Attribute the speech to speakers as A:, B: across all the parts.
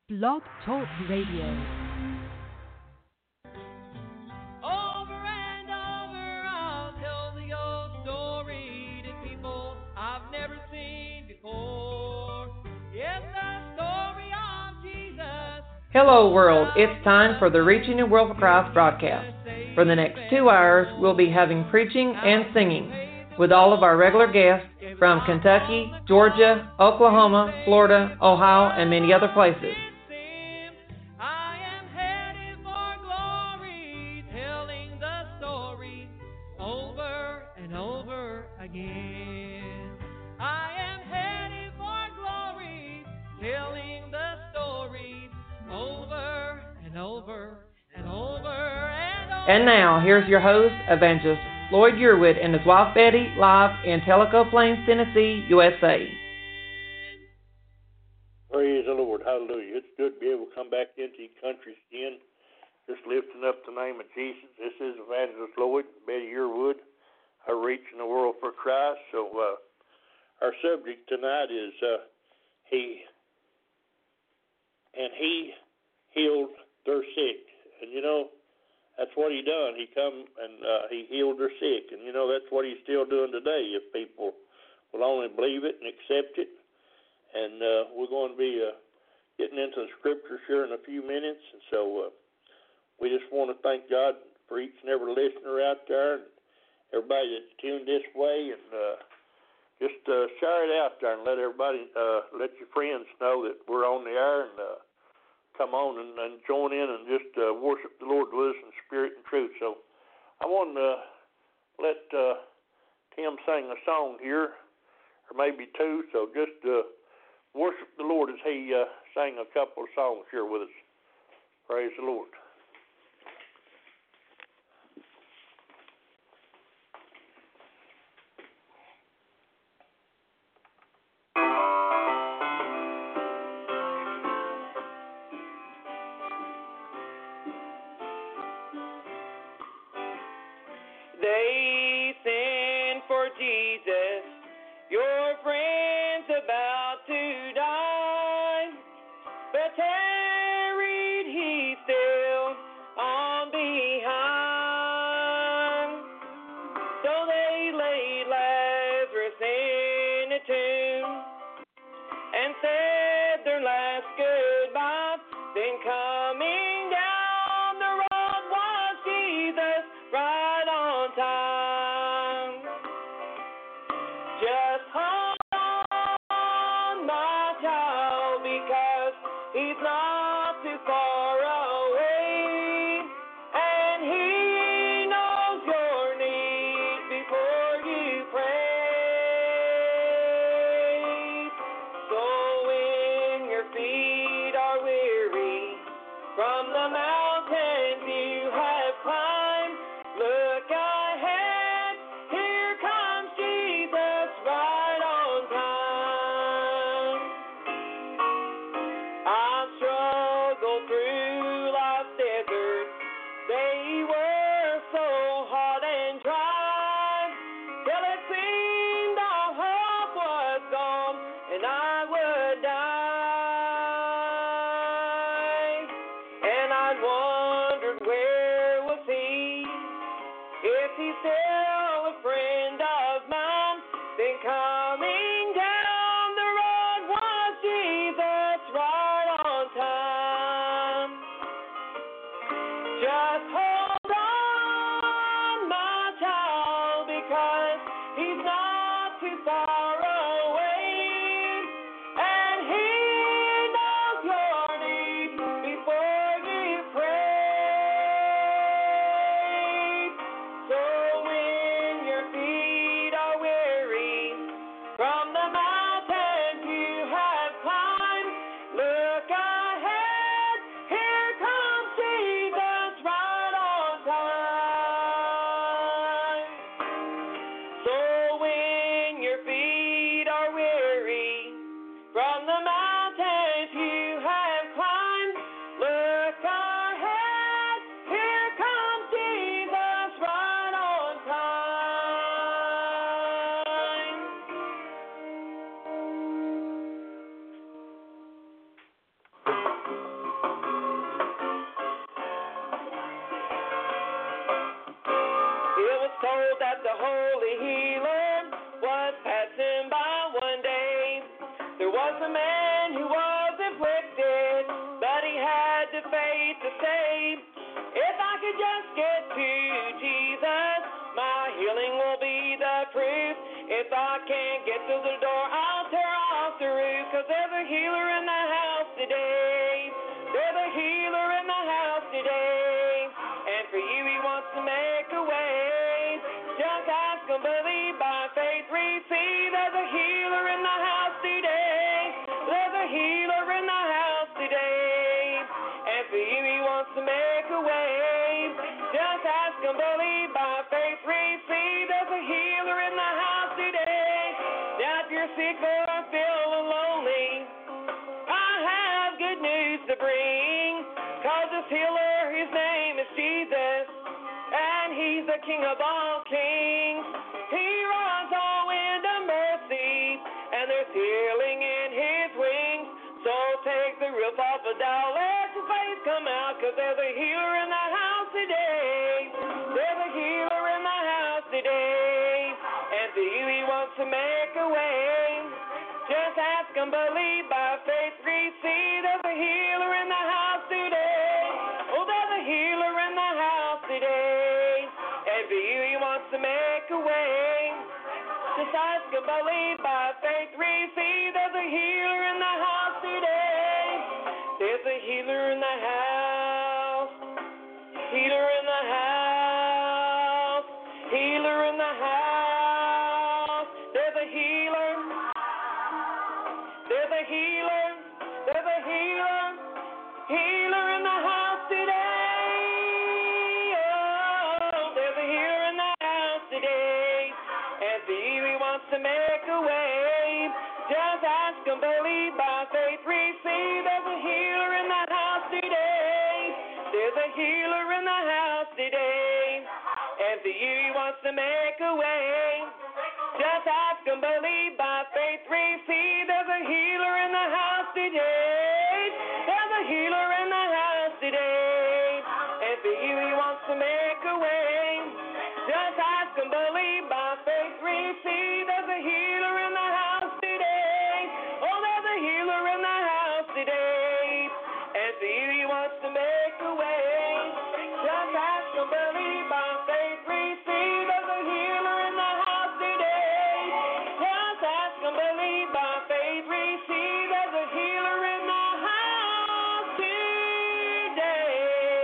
A: Blog Talk Radio.
B: Over and over, I'll tell the old story to people I've never seen before. Yes, the story of Jesus.
C: Hello, world. It's time for the Reaching the World for Christ broadcast. For the next 2 hours, we'll be having preaching and singing with all of our regular guests from Kentucky, Georgia, Oklahoma, Florida, Ohio, and many other places.
B: I am headed for glory, telling the story over and over again. I am headed for glory, telling the story over and over and over and over.
C: And now, here's your host, Evangelist Lloyd Yearwood, and his wife Betty, live in Tellico Plains, Tennessee, USA.
D: Praise the Lord. Hallelujah. It's good to be able to come back into your countries again, just lifting up the name of Jesus. This is Evangelist Lloyd, Betty Yearwood, reaching the world for Christ. So our subject tonight is He healed their sick. And you know, that's what He done. He come and He healed their sick. And you know, that's what He's still doing today if people will only believe it and accept it. And we're going to be getting into the scriptures here in a few minutes. And so we just want to thank God for each and every listener out there and everybody that's tuned this way. And just share it out there and let everybody, let your friends know that we're on the air, and come on and join in and just worship the Lord with us in spirit and truth. So I want to let Tim sing a song here, or maybe two. So just worship the Lord as he sang a couple of songs here with us. Praise the Lord.
B: They send for Jesus, your friend's about to die, but tarried he still on behind. So they laid Lazarus in a tomb and said their last goodbye. Then coming down the road was Jesus, right on time. Just hold on, my child, because He's not too far away, and He knows your need before you pray. So when your feet are weary from the mountains you have climbed, look ahead, here comes Jesus, right on time. I've struggled through life's desert, they were so hot and dry, till it seemed all hope was gone, and I would die. And I wondered, where was He? Is He still a friend of mine? Then coming down the road was Jesus, right on time. Just hold on, my child, because He's not too far away, and He knows your need before you pray. So when was a man who was afflicted, but he had the faith to say, if I could just get to Jesus, my healing will be the proof. If I can't get to the door, I'll tear off the roof, 'cause there's a healer in the house today. There's a healer in the house today. And for you, he wants to make a way. Just ask and believe by faith, receive. There's a healer in the house today. There's a healer in the house today. And for you, he wants to make a way. Just ask and believe by faith, receive. There's a healer in the house today. Now if you're sick or feeling lonely, I have good news to bring. 'Cause this healer, his name is Jesus, and he's the King of all kings. He runs all wind of mercy, and there's healing in his wings. So take the roof off the down, let your faith come out, 'cause there's a healer in the house today. There's a healer in the house today. And for you, he wants to make a way. Just ask and believe by faith, receive. There's a healer in the house today. Oh, there's a healer in the house today. And for you, he wants to make a way. Just ask and believe by faith, receive. There's a healer in the house today. There's a healer in the house. Healer in the house. Healer in the house. There's a healer. There's a healer. There's a healer. Healer in the house today. Oh, there's a healer in the house today. And for you, he wants to make a way. Just ask and believe by faith, receive. There's a healer in the house today. There's a healer in the house today. And for you, he wants to make a way. Just ask and believe by faith, receive. There's a healer in the house today. There's a healer in the house today. And for you, he wants to make a way. Just ask and believe by faith, receive. There's a healer in the house today. Oh, there's a healer in the house today. And for you, he wants to make a way. Just ask and believe by faith, receive. There's a healer in the house today. Just ask and believe by faith, receive. There's a healer in the house today.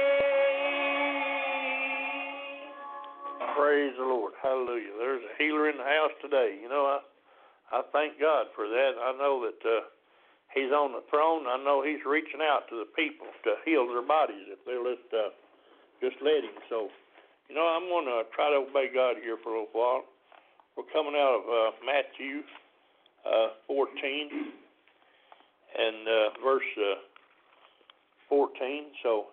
D: Praise the Lord. Hallelujah. There's a healer in the house today. You know, I thank God for that. I know that he's on the throne. I know he's reaching out to the people to heal their bodies if they'll just let him. So, you know, I'm going to try to obey God here for a little while. We're coming out of Matthew 14 and verse 14. So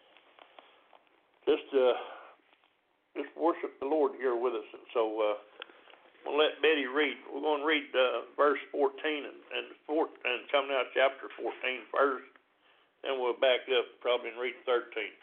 D: just worship the Lord here with us. And so we'll let Betty read. We're going to read verse 14 and coming out chapter 14 first. Then we'll back up probably and read 13.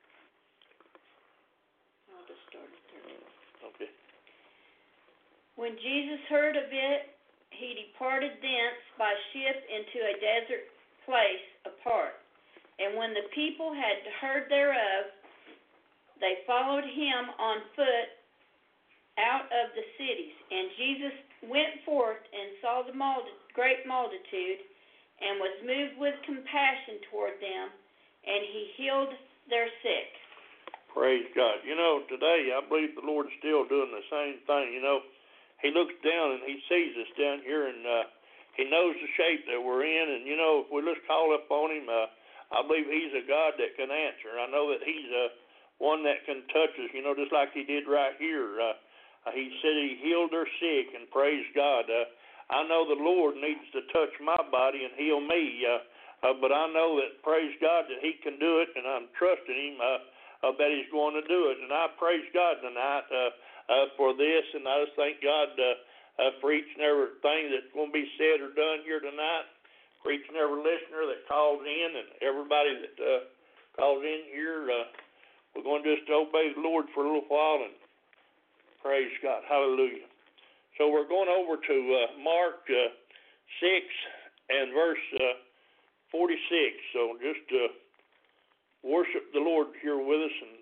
E: I'll just start at 13.
D: Okay.
E: When Jesus heard of it, he departed thence by ship into a desert place apart. And when the people had heard thereof, they followed him on foot out of the cities. And Jesus went forth and saw the great multitude, and was moved with compassion toward them, and he healed their sick.
D: Praise God. You know, today I believe the Lord's still doing the same thing. You know, he looks down and he sees us down here, and he knows the shape that we're in. And, you know, if we just call upon him, I believe he's a God that can answer. I know that he's one that can touch us, you know, just like he did right here. He said he healed their sick, and praise God. I know the Lord needs to touch my body and heal me, but I know that, praise God, that he can do it, and I'm trusting him that he's going to do it. And I praise God tonight for this, and I just thank God for each and every thing that's going to be said or done here tonight, for each and every listener that calls in and everybody that calls in here. We're going to just obey the Lord for a little while, and praise God. Hallelujah. So we're going over to Mark 6 and verse 46. So just worship the Lord here with us, and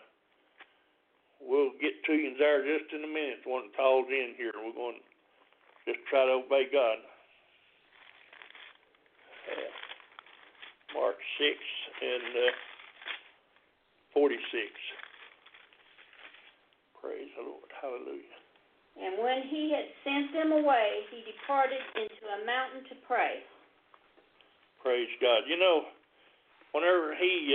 D: we'll get to you there just in a minute. One calls in here. We're going to just try to obey God. Mark 6 and 46. Praise the Lord. Hallelujah.
E: And when he had sent them away, he departed into a mountain to pray.
D: Praise God. You know, whenever he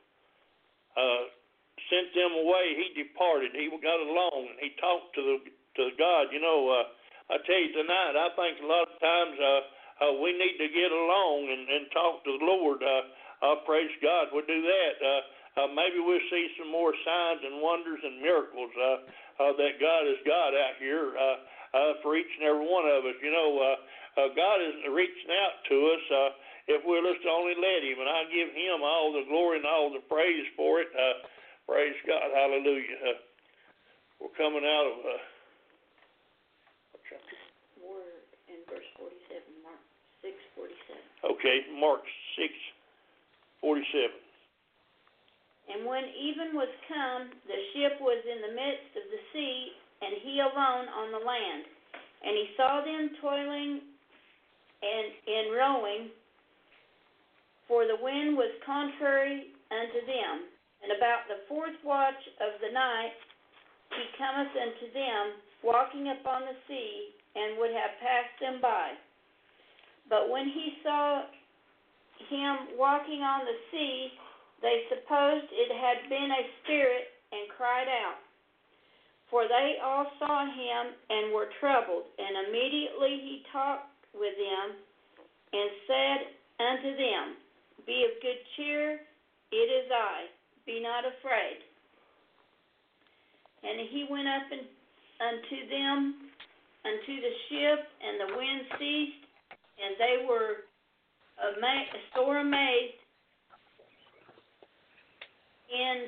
D: sent them away, he departed. He got along and he talked to God. You know, I tell you tonight, I think a lot of times we need to get along and talk to the Lord. Praise God. We'll do that. Maybe we'll see some more signs and wonders and miracles that God has got out here for each and every one of us. You know, God is reaching out to us if we'll just only let Him. And I give Him all the glory and all the praise for it. Praise God. Hallelujah. We're coming out of...
E: We're in verse 47, Mark 6:47.
D: Okay, Mark 6:47.
E: And when even was come, the ship was in the midst of the sea, and he alone on the land. And he saw them toiling and in rowing, for the wind was contrary unto them. And about the fourth watch of the night he cometh unto them, walking upon the sea, and would have passed them by. But when he saw him walking on the sea, they supposed it had been a spirit, and cried out. For they all saw him, and were troubled. And immediately he talked with them, and said unto them, Be of good cheer, it is I, be not afraid. And he went up unto them, unto the ship, and the wind ceased, and they were sore amazed in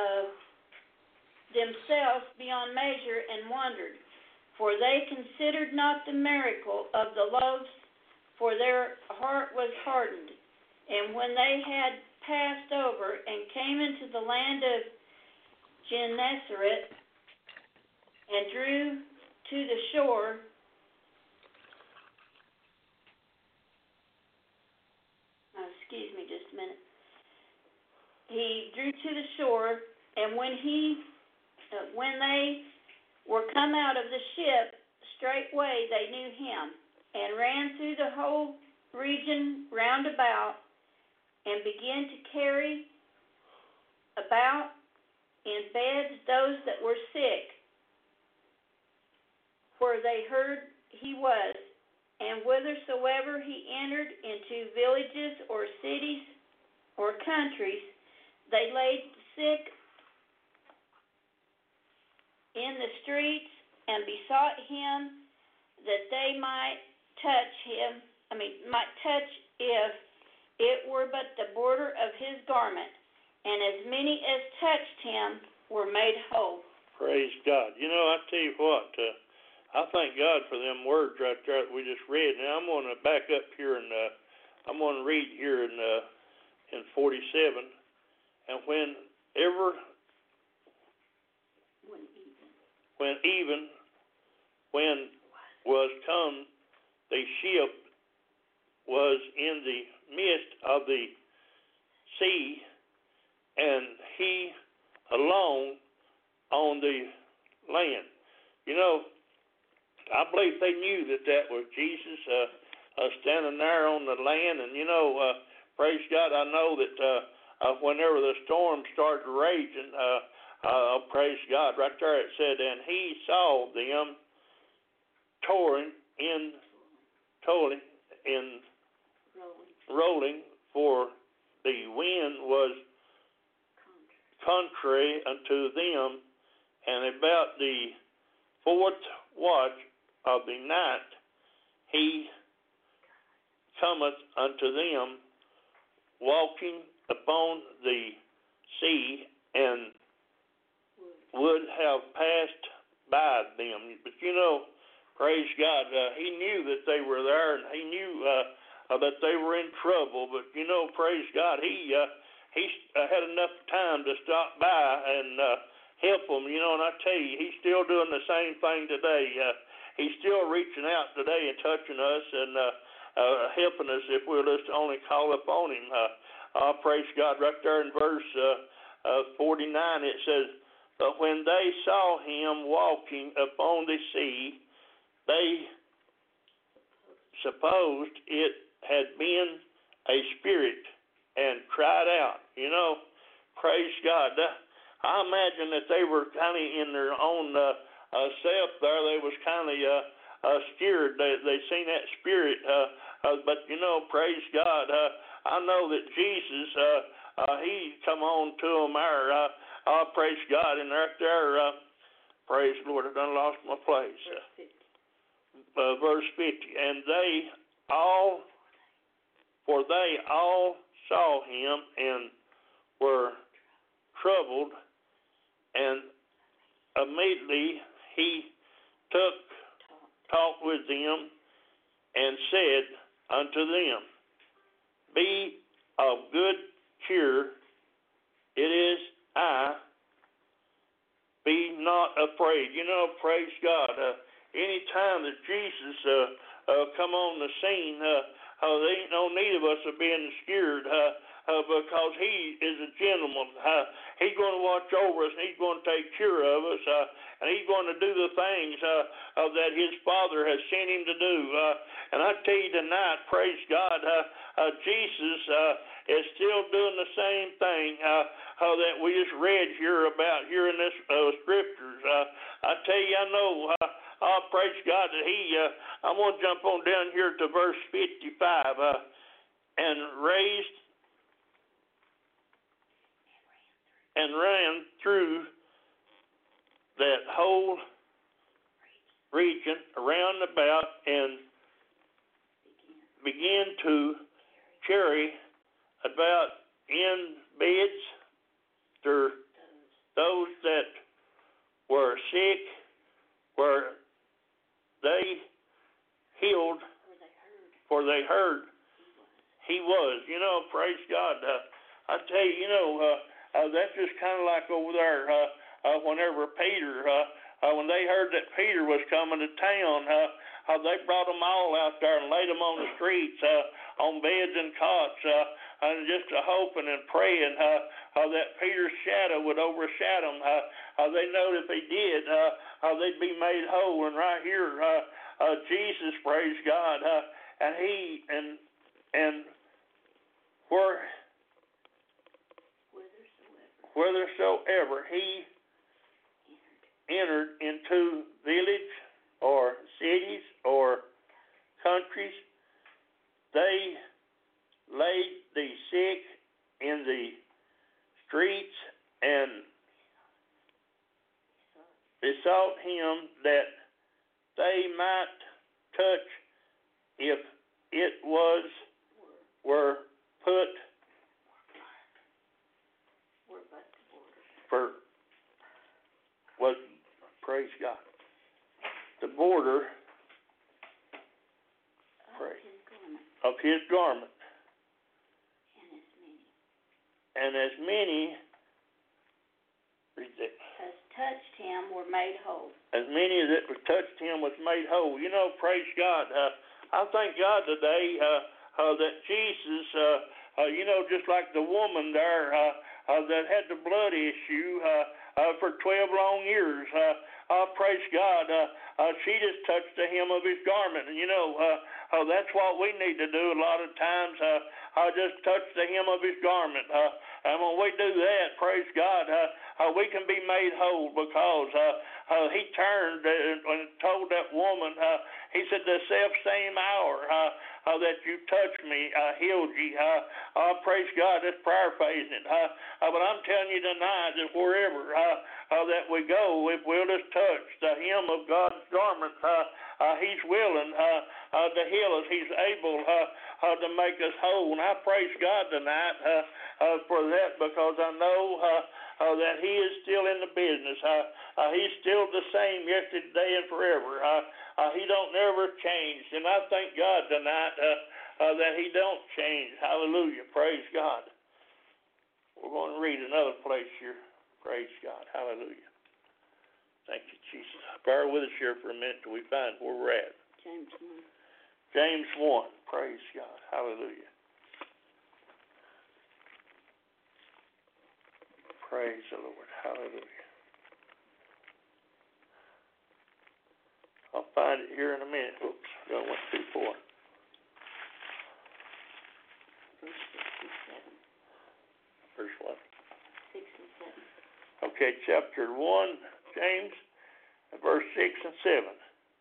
E: themselves beyond measure, and wondered. For they considered not the miracle of the loaves, for their heart was hardened. And when they had passed over, and came into the land of Gennesaret, and drew to the shore, excuse me just a minute. He drew to the shore, and when they were come out of the ship, straightway they knew him, and ran through the whole region round about, and began to carry about in beds those that were sick, where they heard he was. And whithersoever he entered into villages or cities or countries, they laid sick in the streets, and besought him that they might touch if it were but the border of his garment. And as many as touched him were made whole.
D: Praise God. You know, I tell you what, I thank God for them words right there that we just read. Now I'm going to back up here, and I'm going to read here in 47. And when was come, the ship was in the midst of the sea, and he alone on the land. You know, I believe they knew that was Jesus standing there on the land. And, you know, praise God, I know that whenever the storm started raging, praise God, right there it said, and he saw them rolling, for the wind was contrary unto them. And about the fourth watch of the night he cometh unto them, walking upon the sea, and would have passed by them. But you know, praise God, he knew that they were there, and he knew that they were in trouble. But you know, praise God, he had enough time to stop by and help them. You know, and I tell you, he's still doing the same thing today. He's still reaching out today and touching us and helping us if we'll just only call upon him. Praise God. Right there in verse 49, it says, "But when they saw him walking upon the sea, they supposed it had been a spirit and cried out." You know, praise God. I imagine that they were kind of in their own self there. They was kind of scared. They seen that spirit. But, you know, praise God. I know that Jesus, he come on to them there. Praise God. And right there, praise the Lord, I done lost my place. Verse 50. "And they all saw him and were troubled, and immediately he talked with them and said unto them, Be of good cheer, it is I, be not afraid." You know, praise God. Any time that Jesus come on the scene, there ain't no need of us of being scared. Because he is a gentleman. He's going to watch over us, and he's going to take care of us, and he's going to do the things that his Father has sent him to do. And I tell you tonight, praise God, Jesus is still doing the same thing that we just read here about here in this scriptures. I tell you, I know, praise God, that I'm going to jump on down here to verse 55, and raised and ran through that whole region around about and began to carry about in beds those that were sick, where they healed, for they heard he was. You know, praise God. I tell you, you know, that's just kind of like over there whenever Peter, when they heard that Peter was coming to town, they brought them all out there and laid them on the streets on beds and cots, and just hoping and praying that Peter's shadow would overshadow them. They know if he did, they'd be made whole. And right here, Jesus, praise God, and he and whithersoever he entered into village or cities or countries, they laid the sick in the streets and besought him that they might touch, if it were put for was, praise God, the border of his garment. And as many
E: as touched him were made whole.
D: As many that touched him was made whole. You know, praise God. I thank God today that Jesus, you know, just like the woman there that had the blood issue for 12 long years, praise God, she just touched the hem of his garment. And, you know, that's what we need to do a lot of times, just touch the hem of his garment. And when we do that, praise God, we can be made whole, because he turned and told that woman, he said, the self-same hour that you touched me, I healed you. Praise God, that's paraphrasing it. But I'm telling you tonight that wherever that we go, if we'll just touch the hem of God's garment, he's willing to heal us. He's able to make us whole. And I praise God tonight for that, because I know that he is still in the business. He's still the same yesterday, today, and forever. He don't never change. And I thank God tonight that he don't change. Hallelujah. Praise God. We're going to read another place here. Praise God. Hallelujah. Thank you, Jesus. Bear with us here for a minute till we find where we're at.
E: James 1.
D: James 1. Praise God. Hallelujah. Praise the Lord. Hallelujah. I'll find it here in a minute. Oops, I went too far.
E: Verse 6 and 7.
D: Verse what?
E: 6 and 7.
D: Okay, chapter 1, James, verse 6 and 7.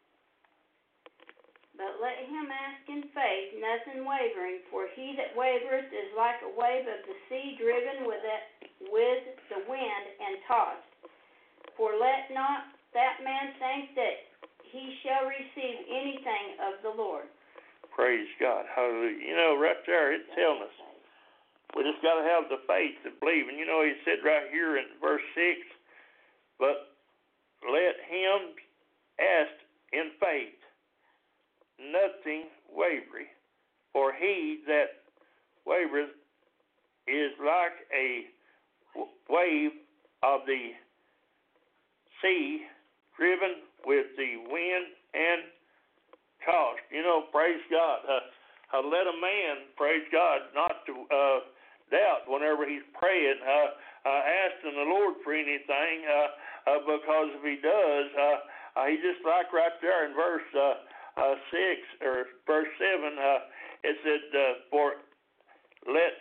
E: But let him ask in faith, nothing wavering, for he that wavereth is like a wave of the sea driven with the wind and tossed. For let not that man think that he shall receive anything of the Lord.
D: Praise God. Hallelujah. You know, right there, it's telling us we just got to have the faith to believe. And you know, he said right here in verse 6, but let him ask in faith, nothing wavering, for he that wavereth is like a wave of the sea driven with the wind and tossed. You know, praise God. Let a man, praise God, not to doubt whenever he's praying, asking the Lord for anything, because if he does, he just like right there in verse 6 or verse 7, it said, for let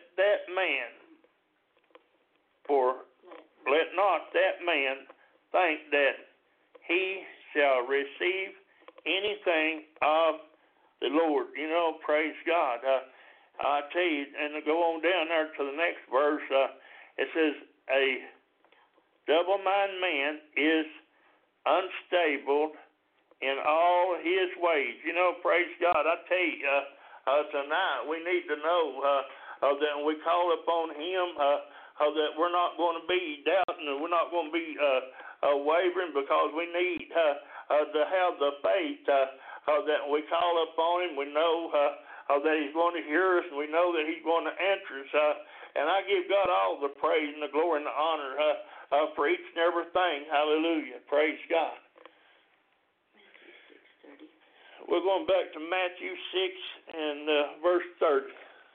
D: not that man think that he shall receive anything of the Lord. You know, praise God. I tell you, and to go on down there to the next verse, it says, a double-minded man is unstable in all his ways. You know, praise God. I tell you, tonight we need to know that when we call upon him, that we're not going to be doubting, and we're not going to be wavering, because we need to have the faith that when we call upon him, we know that he's going to hear us, and we know that he's going to answer us. And I give God all the praise and the glory and the honor for each and everything. Hallelujah. Praise God. We're going back to Matthew 6 and verse 30.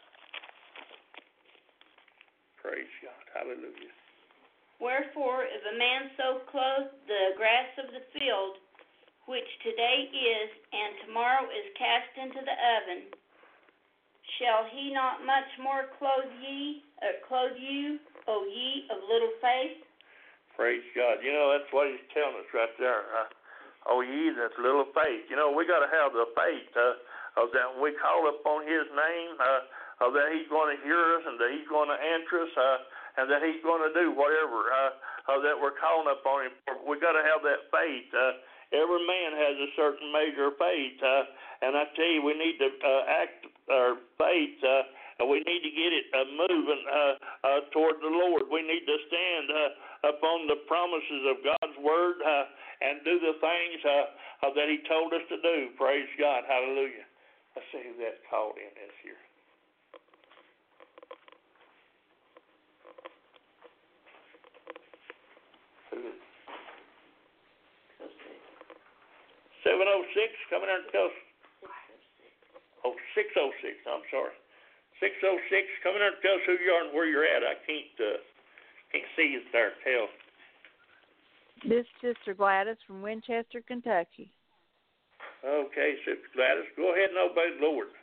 D: Praise God. Hallelujah.
E: Wherefore, if a man so clothe the grass of the field, which today is, and tomorrow is cast into the oven, shall he not much more clothe you, O ye of little faith?
D: Praise God. You know, that's what he's telling us right there. O ye that's little faith. You know, we got to have the faith that when we call upon his name, that he's going to hear us, and that he's going to answer us, and that he's going to do whatever that we're calling upon him. We got to have that faith. Every man has a certain measure of faith, and I tell you, we need to act our faith. We need to get it moving toward the Lord. We need to stand upon the promises of God's word and do the things that he told us to do. Praise God. Hallelujah. Let's see who that called in this here. Who is it? 706, coming out and tell us. 606, I'm sorry. 606, coming out and tell us who you are and where you're at. I can't see you there. Tell.
A: This is Sister Gladys from Winchester, Kentucky.
D: Okay, Sister Gladys, go ahead and obey the Lord.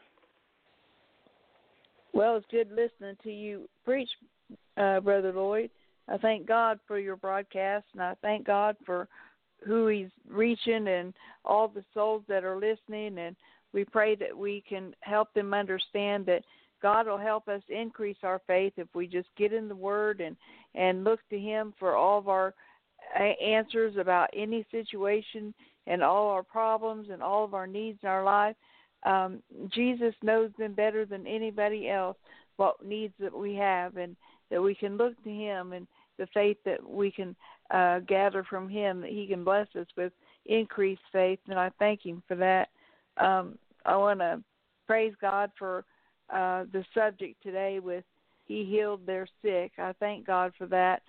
A: Well, it's good listening to you preach, Brother Lloyd. I thank God for your broadcast, and I thank God for who he's reaching and all the souls that are listening, and we pray that we can help them understand that God will help us increase our faith if we just get in the Word and look to him for all of our answers about any situation and all our problems and all of our needs in our life. Jesus knows them better than anybody else, what needs that we have, and that we can look to him, and the faith that we can gather from him, that he can bless us with increased faith, and I thank him for that. I want to praise God for the subject today with He healed their sick. I thank God for that.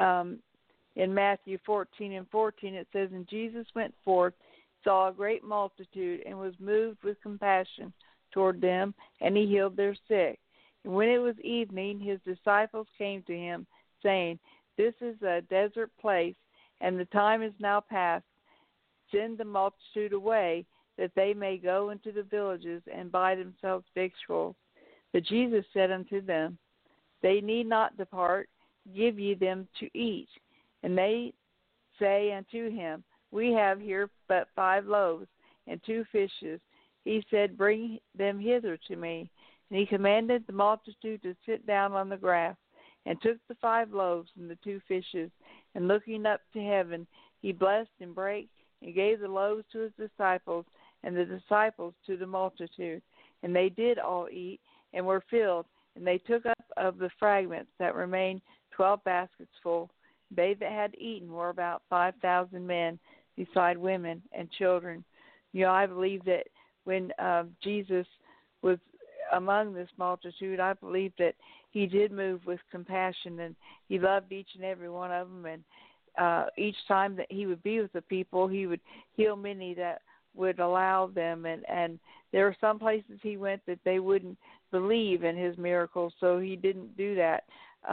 A: In Matthew 14:14 it says, "And Jesus went forth, saw a great multitude, and was moved with compassion toward them, and He healed their sick. And when it was evening, His disciples came to Him, saying, This is a desert place, and the time is now past. Send the multitude away, that they may go into the villages and buy themselves victuals. But Jesus said unto them, They need not depart, give ye them to eat. And they say unto Him, We have here but 5 loaves and 2 fishes. He said, Bring them hither to me. And He commanded the multitude to sit down on the grass, and took the 5 loaves and the 2 fishes, and looking up to heaven, He blessed and brake, and gave the loaves to His disciples, and the disciples to the multitude. And they did all eat, and were filled, and they took up of the fragments that remained 12 baskets full. They that had eaten were about 5,000 men, beside women and children. You know, I believe that when Jesus was among this multitude, I believe that He did move with compassion, and He loved each and every one of them. And each time that He would be with the people, He would heal many that would allow them. And there were some places He went that they wouldn't believe in His miracles, so He didn't do that.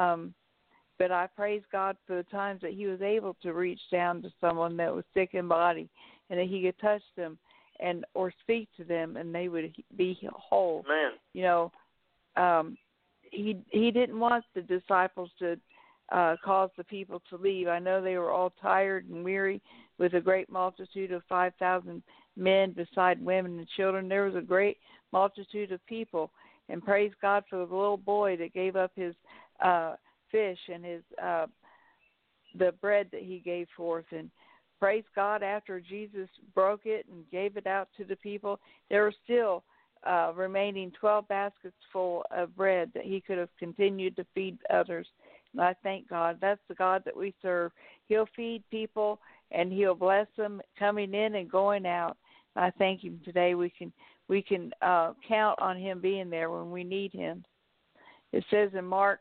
A: But I praise God for the times that He was able to reach down to someone that was sick in body, and that He could touch them and or speak to them, and they would be whole.
D: Man.
A: You know, He didn't want the disciples to cause the people to leave. I know they were all tired and weary with a great multitude of 5,000 men beside women and children. There was a great multitude of people, and praise God for the little boy that gave up his fish and his the bread that he gave forth. And praise God, after Jesus broke it and gave it out to the people, there were still remaining 12 baskets full of bread that He could have continued to feed others. And I thank God. That's the God that we serve. He'll feed people, and He'll bless them coming in and going out. And I thank Him today. We can count on Him being there when we need Him. It says in Mark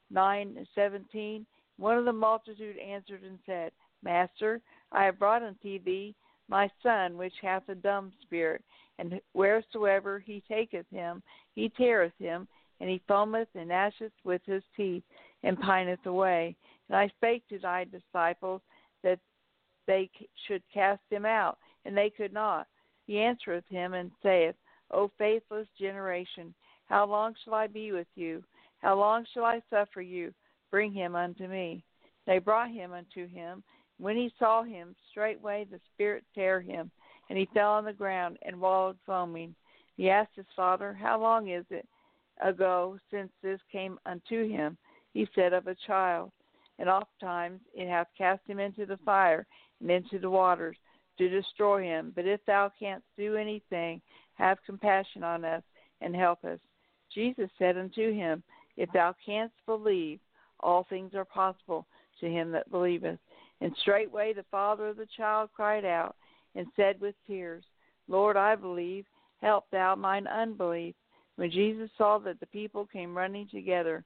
A: 9:17, one of the multitude answered and said, Master, I have brought unto thee my son, which hath a dumb spirit, and wheresoever he taketh him, he teareth him, and he foameth and gnasheth with his teeth, and pineth away. And I spake to thy disciples that they should cast him out, and they could not. He answereth him and saith, O faithless generation, how long shall I be with you? How long shall I suffer you? Bring him unto me. They brought him unto him. When he saw him, straightway the spirit tear him, and he fell on the ground and wallowed foaming. He asked his father, How long is it ago since this came unto him? He said, Of a child. And oftentimes it hath cast him into the fire and into the waters to destroy him. But if thou canst do anything, have compassion on us and help us. Jesus said unto him, If thou canst believe, all things are possible to him that believeth. And straightway the father of the child cried out and said with tears, Lord, I believe, help thou mine unbelief. When Jesus saw that the people came running together,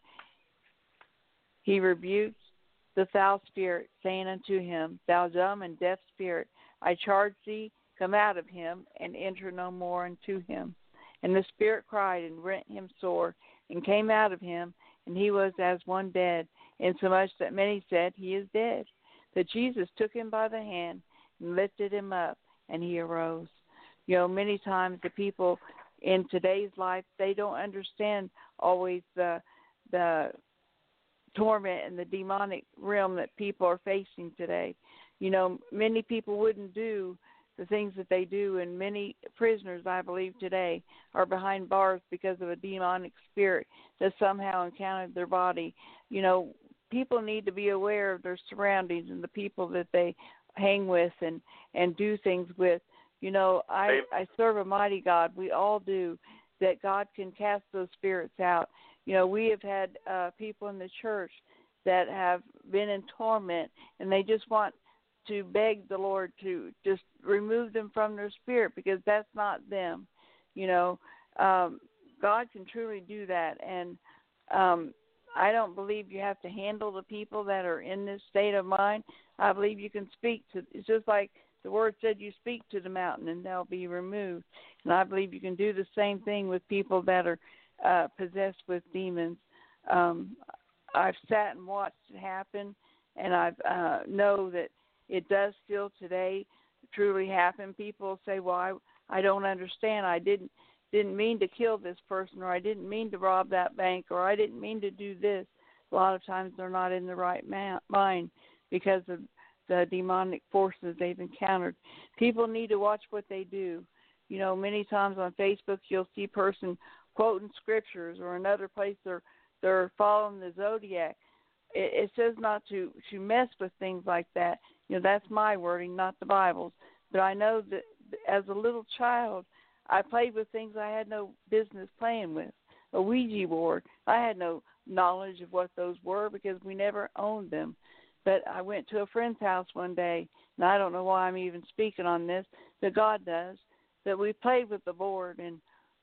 A: He rebuked the foul spirit, saying unto him, Thou dumb and deaf spirit, I charge thee, come out of him, and enter no more into him. And the spirit cried and rent him sore, and came out of him, and he was as one dead, insomuch that many said, He is dead. But Jesus took him by the hand and lifted him up, and he arose. You know, many times the people in today's life, they don't understand always the torment and the demonic realm that people are facing today. You know, many people wouldn't do the things that they do, and many prisoners, I believe, today are behind bars because of a demonic spirit that somehow encountered their body. You know, people need to be aware of their surroundings and the people that they hang with and do things with. You know, I serve a mighty God. We all do, that God can cast those spirits out. You know, we have had people in the church that have been in torment, and they just want to beg the Lord to just remove them from their spirit, because that's not them. You know, God can truly do that. And I don't believe you have to handle the people that are in this state of mind. I believe you can speak to, it's just like the word said, you speak to the mountain and they'll be removed. And I believe you can do the same thing with people that are possessed with demons. I've sat and watched it happen, and I know that it does still today truly happen. People say, well, I don't understand. I didn't mean to kill this person, or I didn't mean to rob that bank, or I didn't mean to do this. A lot of times they're not in the right mind because of the demonic forces they've encountered. People need to watch what they do. You know, many times on Facebook you'll see a person quoting scriptures, or another place they're following the zodiac. It says not to mess with things like that. You know, that's my wording, not the Bible's. But I know that as a little child, I played with things I had no business playing with. A Ouija board. I had no knowledge of what those were because we never owned them. But I went to a friend's house one day, and I don't know why I'm even speaking on this, but God does, that we played with the board. And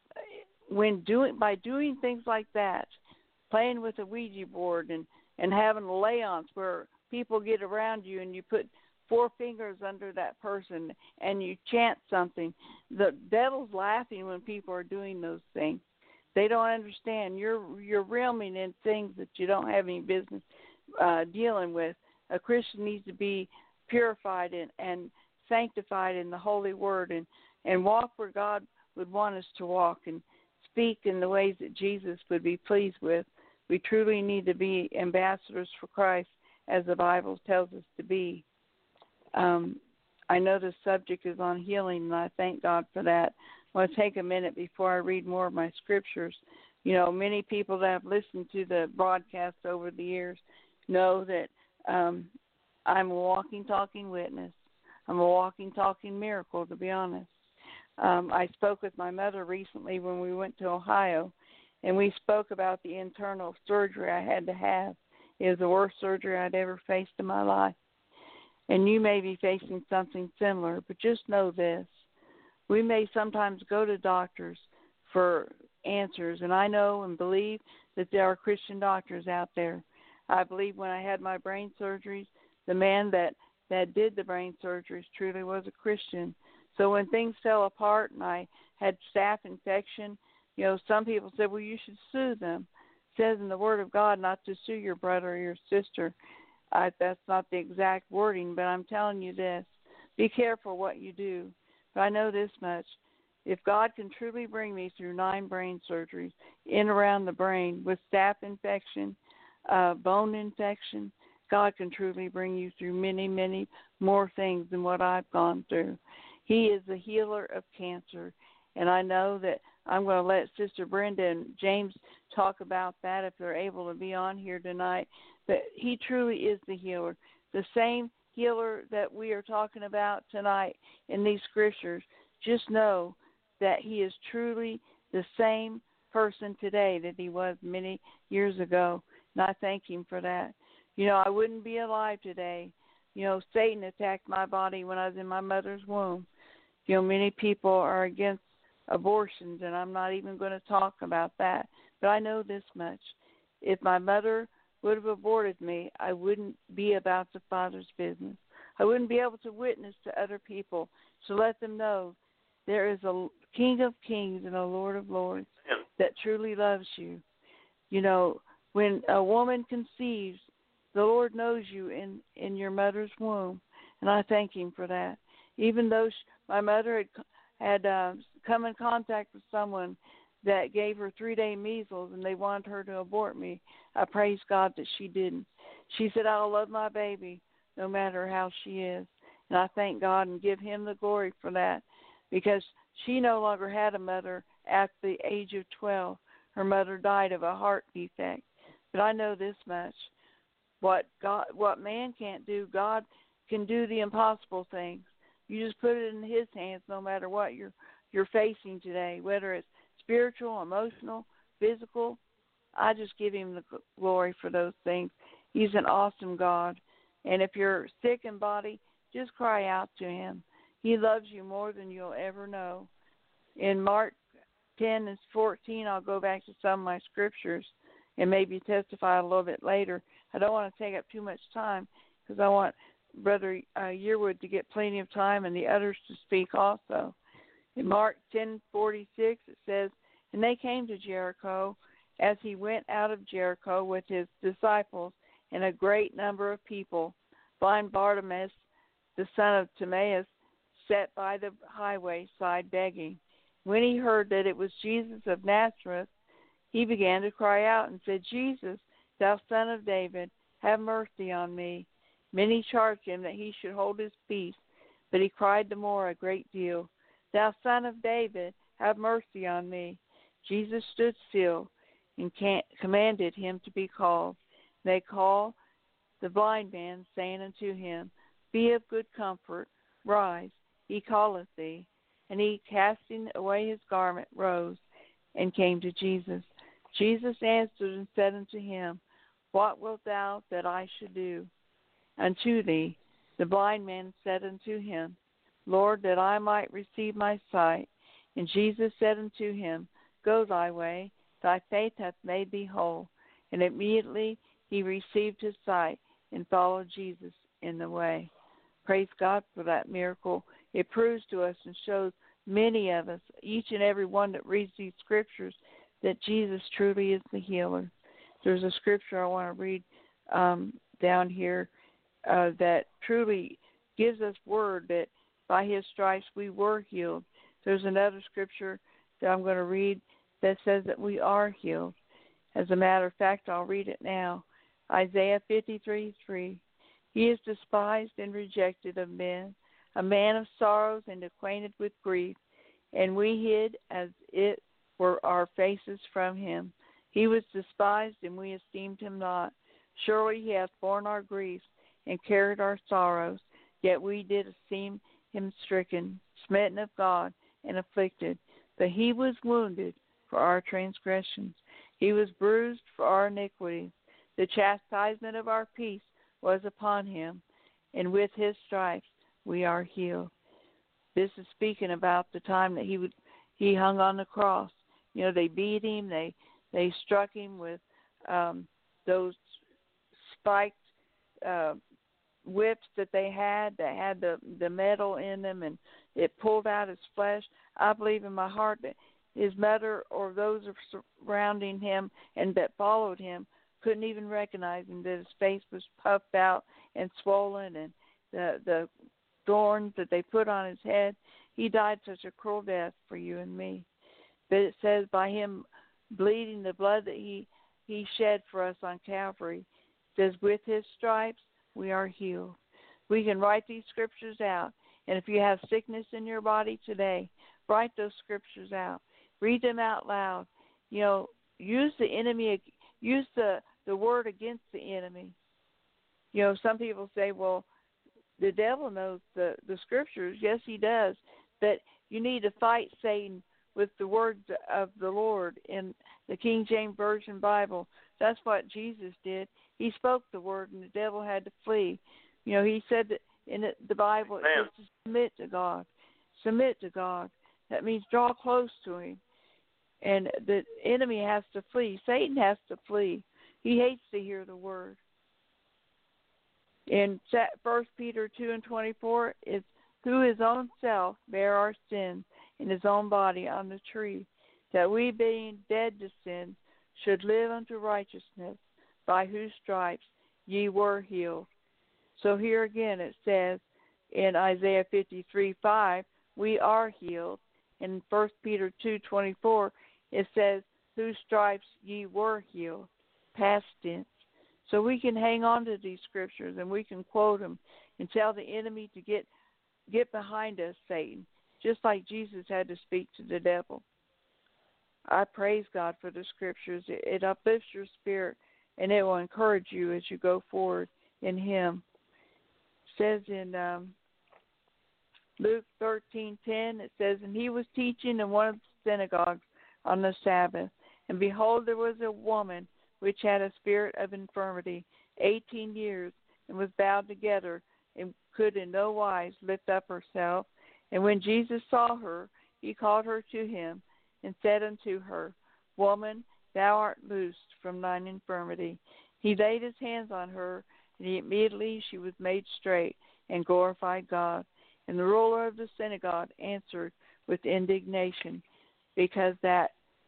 A: by doing things like that, playing with a Ouija board and having a lay-ons where people get around you and you put 4 fingers under that person and you chant something, the devil's laughing when people are doing those things. They don't understand. You're realming in things that you don't have any business dealing with. A Christian needs to be purified and sanctified in the Holy Word and walk where God would want us to walk and speak in the ways that Jesus would be pleased with. We truly need to be ambassadors for Christ, as the Bible tells us to be. I know the subject is on healing, and I thank God for that. I want to take a minute before I read more of my scriptures. You know, many people that have listened to the broadcast over the years know that I'm a walking, talking witness. I'm a walking, talking miracle, to be honest. I spoke with my mother recently when we went to Ohio, and we spoke about the internal surgery I had to have. It was the worst surgery I'd ever faced in my life. And you may be facing something similar, but just know this. We may sometimes go to doctors for answers, and I know and believe that there are Christian doctors out there. I believe when I had my brain surgeries, the man that did the brain surgeries truly was a Christian. So when things fell apart and I had staph infection, you know, some people said, well, you should sue them. It says in the Word of God not to sue your brother or your sister. That's not the exact wording, but I'm telling you this. Be careful what you do. But I know this much. If God can truly bring me through 9 brain surgeries in around the brain with staph infection, bone infection, God can truly bring you through many, many more things than what I've gone through. He is the healer of cancer. And I know that I'm going to let Sister Brenda and James talk about that if they're able to be on here tonight. But he truly is the healer. The same healer that we are talking about tonight in these scriptures, just know that he is truly the same person today that he was many years ago. And I thank him for that. You know, I wouldn't be alive today. You know, Satan attacked my body when I was in my mother's womb. You know, many people are against abortions, and I'm not even going to talk about that. But I know this much. If my mother would have aborted me, I wouldn't be about the Father's business. I wouldn't be able to witness to other people to let them know there is a King of Kings and a Lord of Lords that truly loves you. You know, when a woman conceives, the Lord knows you in your mother's womb, and I thank him for that. Even though my mother had come in contact with someone that gave her 3-day measles and they wanted her to abort me, I praise God that she didn't. She said, I'll love my baby no matter how she is. And I thank God and give him the glory for that, because she no longer had a mother at the age of 12. Her mother died of a heart defect. But I know this much. What man can't do, God can do the impossible things. You just put it in his hands no matter what you're facing today, whether it's spiritual, emotional, physical. I just give him the glory for those things. He's an awesome God. And if you're sick in body, just cry out to him. He loves you more than you'll ever know. In Mark 10 and 14, I'll go back to some of my scriptures and maybe testify a little bit later. I don't want to take up too much time because I want Brother Yearwood to get plenty of time and the others to speak also. In Mark 10:46, it says, "And they came to Jericho. As he went out of Jericho with his disciples and a great number of people, blind Bartimaeus, the son of Timaeus, sat by the highway side begging. When he heard that it was Jesus of Nazareth, he began to cry out and said, 'Jesus, thou son of David, have mercy on me.' Many charged him that he should hold his peace, but he cried the more a great deal, 'Thou son of David, have mercy on me.' Jesus stood still and commanded him to be called. They called the blind man, saying unto him, 'Be of good comfort, rise, he calleth thee.' And he, casting away his garment, rose and came to Jesus. Jesus answered and said unto him, 'What wilt thou that I should do unto thee?' The blind man said unto him, 'Lord, that I might receive my sight.' And Jesus said unto him, 'Go thy way, thy faith hath made thee whole.' And immediately he received his sight and followed Jesus in the way." Praise God for that miracle. It proves to us and shows many of us, each and every one that reads these scriptures, that Jesus truly is the healer. There's a scripture I want to read down here that truly gives us word that by his stripes we were healed. There's another scripture that I'm going to read that says that we are healed. As a matter of fact, I'll read it now. Isaiah 53:3. "He is despised and rejected of men, a man of sorrows and acquainted with grief, and we hid as it were our faces from him. He was despised, and we esteemed him not. Surely he hath borne our griefs and carried our sorrows, yet we did esteem him stricken, smitten of God, and afflicted. But he was wounded for our transgressions. He was bruised for our iniquities. The chastisement of our peace was upon him, and with his stripes we are healed." This is speaking about the time that he hung on the cross. You know, they beat him, they struck him with those spiked whips that had the metal in them, and it pulled out his flesh. I believe in my heart that his mother or those surrounding him and that followed him couldn't even recognize him, that his face was puffed out and swollen, and the thorns that they put on his head. He died such a cruel death for you and me. But it says by him bleeding the blood that he shed for us on Calvary, it says with his stripes we are healed. We can write these scriptures out, and if you have sickness in your body today, write those scriptures out. Read them out loud. You know, use the word against the enemy. You know, some people say, well, the devil knows the scriptures. Yes, he does. But you need to fight Satan with the words of the Lord in the King James Version Bible. That's what Jesus did. He spoke the word, and the devil had to flee. You know, he said that in the Bible, it says to submit to God. Submit to God. That means draw close to him. And the enemy has to flee. Satan has to flee. He hates to hear the word. In 1 Peter 2:24, it's who his own self bare our sins in his own body on the tree, that we being dead to sin should live unto righteousness, by whose stripes ye were healed. So here again it says in Isaiah 53:5, we are healed. In 1 Peter 2:24, it says, whose stripes ye were healed, past tense. So we can hang on to these scriptures and we can quote them and tell the enemy to get behind us, Satan, just like Jesus had to speak to the devil. I praise God for the scriptures. It uplifts your spirit, and it will encourage you as you go forward in him. It says in Luke 13:10, it says, and he was teaching in one of the synagogues on the Sabbath, and behold, there was a woman which had a spirit of infirmity 18 years, and was bowed together, and could in no wise lift up herself. And when Jesus saw her, he called her to him, and said unto her, Woman, thou art loosed from thine infirmity. He laid his hands on her, and immediately she was made straight, and glorified God. And the ruler of the synagogue answered with indignation, because that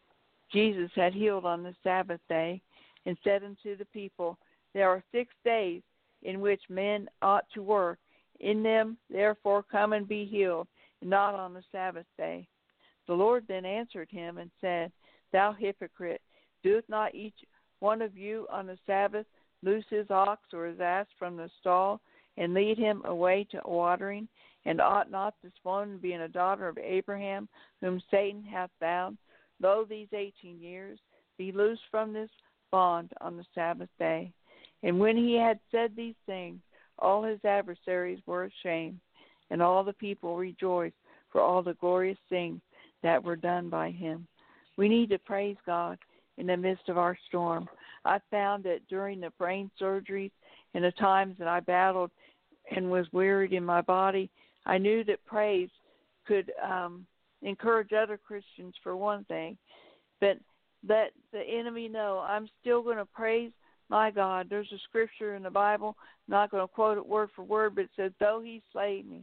A: Jesus had healed on the Sabbath day, and said unto the people, There are 6 days in which men ought to work. In them therefore come and be healed, and not on the Sabbath day. The Lord then answered him and said, Thou hypocrite, doeth not each one of you on the Sabbath loose his ox or his ass from the stall, and lead him away to watering? And ought not this woman, being a daughter of Abraham, whom Satan hath bound, lo, these 18 years, be loosed from this bond on the Sabbath day? And when he had said these things, all his adversaries were ashamed, and all the people rejoiced for all the glorious things that were done by him. We need to praise God in the midst of our storm. I found that during the brain surgeries and the times that I battled and was wearied in my body, I knew that praise could encourage other Christians for one thing, but let the enemy know I'm still going to praise my God. There's a scripture in the Bible, I'm not going to quote it word for word, but it says, though he slay me,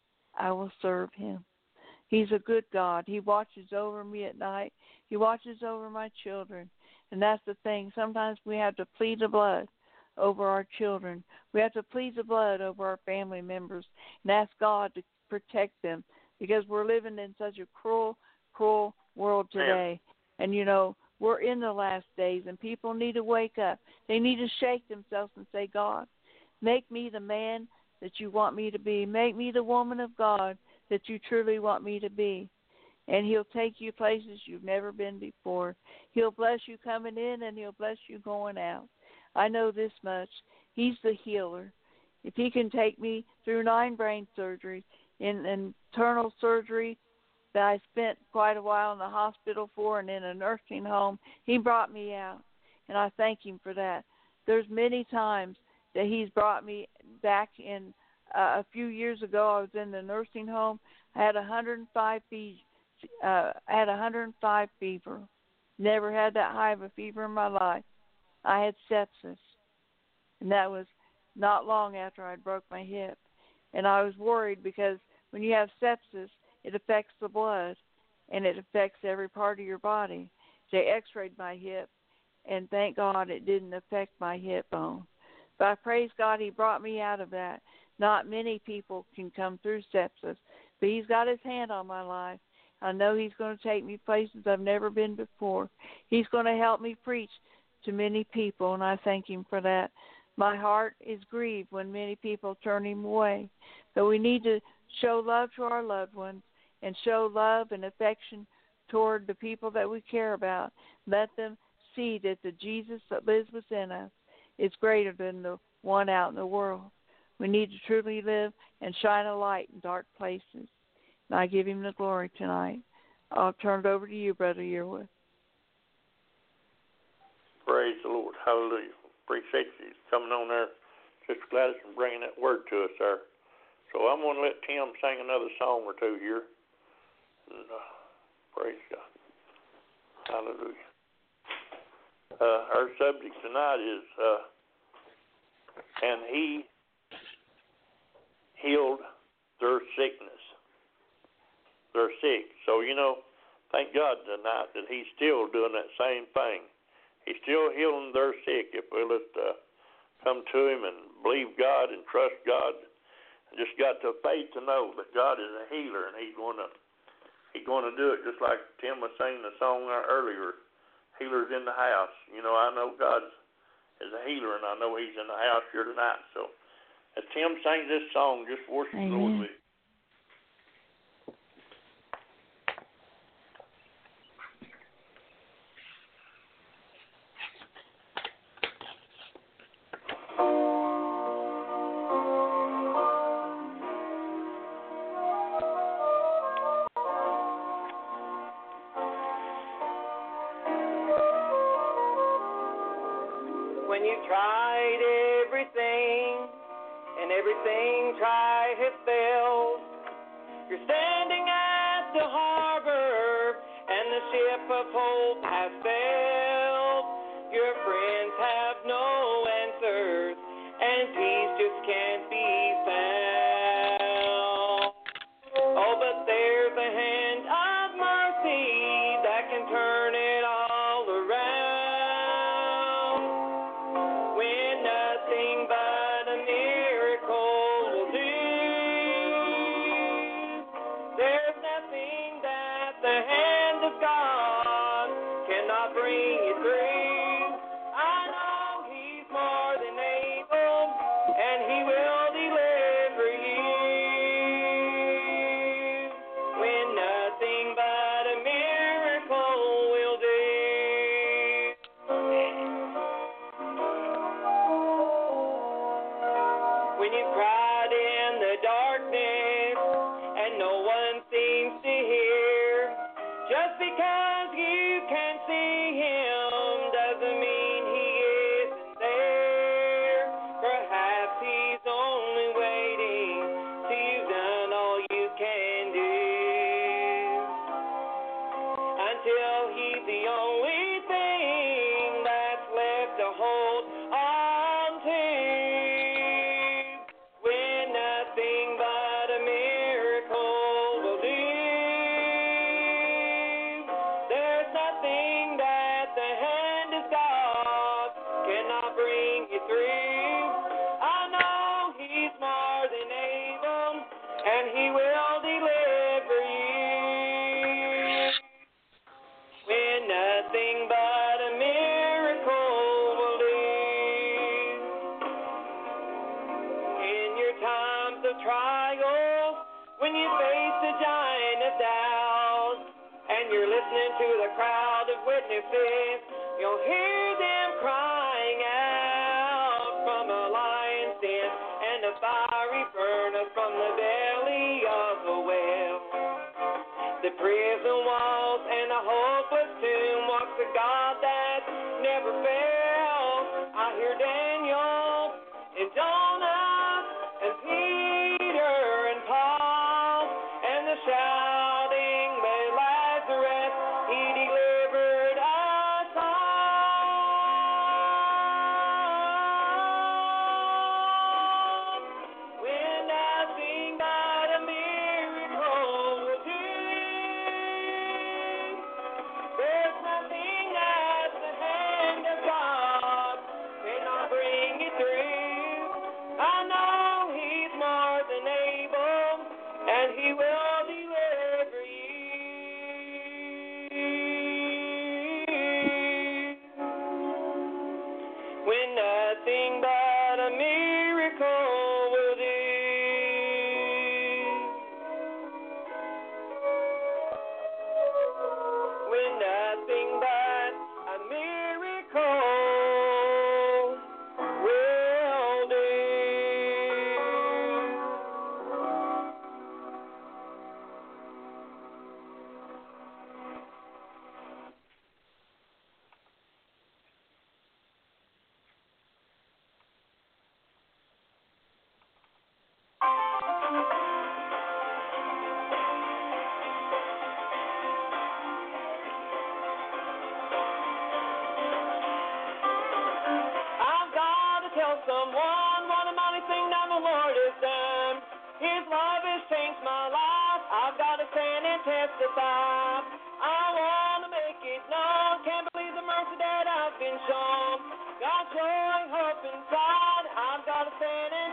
A: I will serve him. He's a good God. He watches over me at night. He watches over my children. And that's the thing. Sometimes we have to plead the blood over our children. We have to plead the blood over our family members and ask God to protect them, because we're living in such a cruel, cruel world today. And, you know, we're in the last days, and people need to wake up. They need to shake themselves and say, God, make me the man that you want me to be. Make me the woman of God that you truly want me to be. And he'll take you places you've never been before. He'll bless you coming in, and he'll bless you going out. I know this much. He's the healer. If he can take me through 9 brain surgeries, in internal surgery that I spent quite a while in the hospital for and in a nursing home, he brought me out, and I thank him for that. There's many times that he's brought me back in. A few years ago, I was in the nursing home. I had 105 fever. Never had that high of a fever in my life. I had sepsis, and that was not long after I broke my hip. And I was worried because when you have sepsis, it affects the blood, and it affects every part of your body. They x-rayed my hip, and thank God it didn't affect my hip bone. But I praise God he brought me out of that. Not many people can come through sepsis, but he's got his hand on my life. I know he's going to take me places I've never been before. He's going to help me preach to many people, and I thank him for that. My heart is grieved when many people turn him away, but we need to show love to our loved ones and show love and affection toward the people that we care about. Let them see that the Jesus that lives within us is greater than the one out in the world. We need to truly live and shine a light in dark places. And I give him the glory tonight. I'll turn it over to you, Brother Yearwood.
D: Praise the Lord. Hallelujah. Appreciate you coming on there, Sister Gladys, and bringing that word to us there. So I'm going to let Tim sing another song or two here. And, praise God. Hallelujah. Our subject tonight is, and he healed their sickness. They're sick. So, you know, thank God tonight that he's still doing that same thing. He's still healing their sick if we'll just come to him and believe God and trust God. And just got the faith to know that God is a healer, and he's going to do it, just like Tim was singing the song earlier, healers in the house. You know, I know God is a healer, and I know he's in the house here tonight. So as Tim sings this song, just worship the Lord with you.
B: When you tried everything and everything tried has failed, you're standing at the harbor and the the ship of hope has sailed. Your friends have no answers, and peace just can't be found. Oh, but there's a hand of mercy that can turn it all around. When nothing but a miracle will do, there's nothing that the hand of God cannot bring you through. I know He's more than able, and He will deliver you when nothing but a miracle will do. When you've cried in the darkness and no one seems to hear, just because you can't see Him doesn't mean He isn't there. Perhaps He's only waiting till you've done all you can do, until He's the only thing that's left to hold on to. When nothing but a miracle will do, there's nothing that the hand of God cannot bring you through. I know He's more than able, and He will deliver you when nothing but a miracle will do. In your times of trial, when you face the giant of doubt, and you're listening to the crowd of witnesses, you'll hear them crying out from a lion's den and a fiery furnace from the belly of the well. The prison walls and a hopeless tomb walks a God that never fails. I hear Daniel and Jonah and Peter and Paul and the shouting, but Lazarus, He delivered us all. When nothing but a miracle will do, there's nothing that the hand of God cannot bring you through. I know He's more than able, and He will deliver you when nothing but a miracle will do. When nothing but a miracle will do. I've got to tell someone what a mighty thing that the Lord has done. His love has changed my life. I've got to stand and testify. I want to make it known. Can't believe the mercy that I've been shown. Got joy, hope inside. I've got to stand and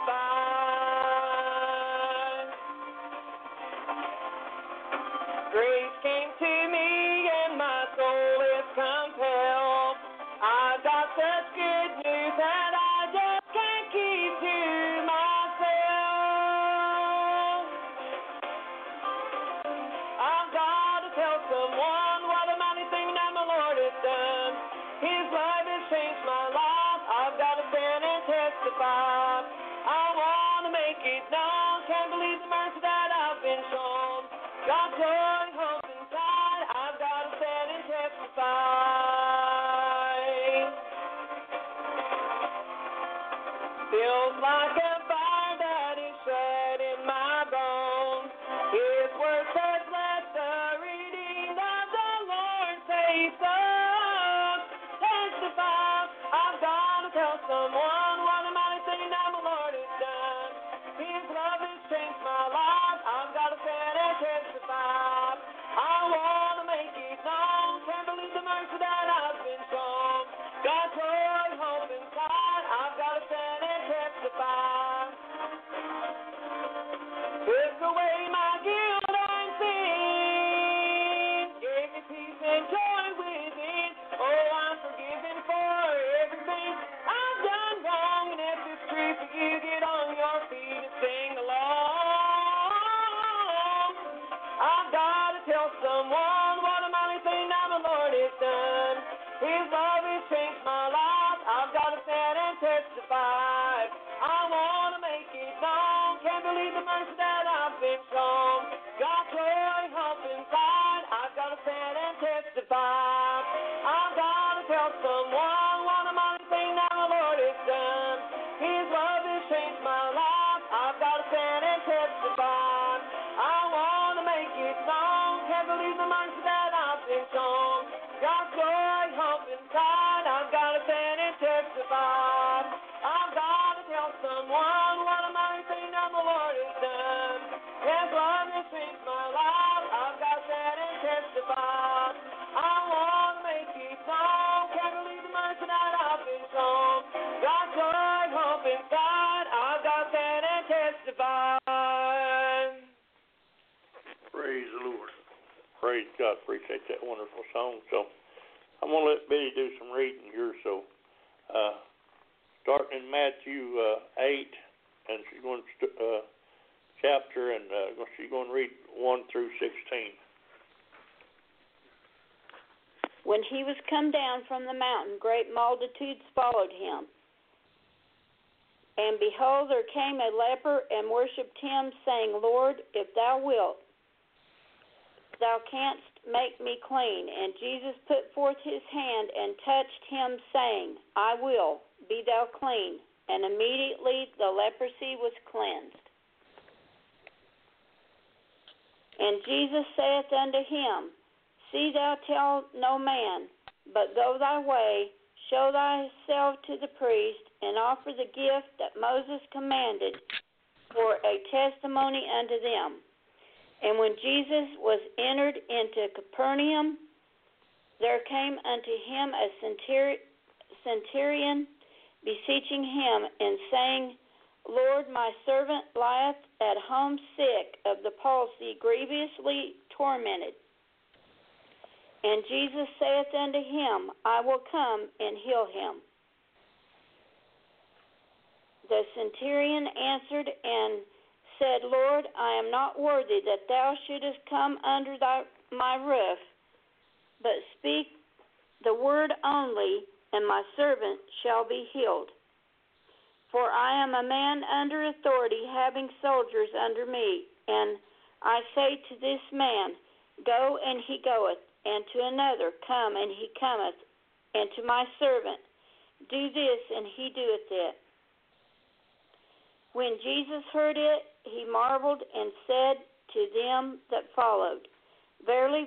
B: testify. Grace came to me and my soul is compelled. I've got such good news that I just can't keep to myself. I've got to tell someone what a mighty thing that my Lord has done. His love has changed my life. I've got to stand and testify. I want to make it known. Can't believe the mercy that I've been shown. Got joy, hope inside. I've got to stand and testify. Feels like a fire that is shut in my bones. His word says, let the redeemed of the testify. I want to make it known. Can't believe the mercy that I've been shown. God's joy, hope inside. I've got to stand and testify. I've got to tell someone what a mighty thing now the Lord has done. His love has changed my life. I've got to stand and testify. I want to make it known. Can't believe the mercy that I've been shown. God's joy, hope inside. I've got to stand and testify. I've got to tell someone what a mighty thing now the Lord has done. His love has changed my life. I've got to stand and testify. I want to make it known. Can't believe the mercy that I've been shown. God's joy, hope inside. I've got to stand and testify.
D: Praise the Lord. Praise God. Appreciate that wonderful song. So I'm going to let Betty do some reading here. So starting in Matthew 8, and she's going to chapter, and she's going to read 1 through 16.
E: When he was come down from the mountain, great multitudes followed him. And behold, there came a leper and worshipped him, saying, Lord, if thou wilt, thou canst make me clean. And Jesus put forth his hand and touched him, saying, I will, be thou clean. And immediately the leprosy was cleansed. And Jesus saith unto him, See thou tell no man, but go thy way, show thyself to the priest, and offer the gift that Moses commanded for a testimony unto them. And when Jesus was entered into Capernaum, there came unto him a centurion, beseeching him, and saying, Lord, my servant lieth at home sick of the palsy, grievously tormented. And Jesus saith unto him, I will come and heal him. The centurion answered and said, Lord, I am not worthy that thou shouldest come under my roof, but speak the word only, and my servant shall be healed. For I am a man under authority, having soldiers under me. And I say to this man, Go, and he goeth, and to another, Come, and he cometh, and to my servant, Do this, and he doeth it. When Jesus heard it, he marveled and said to them that followed, Verily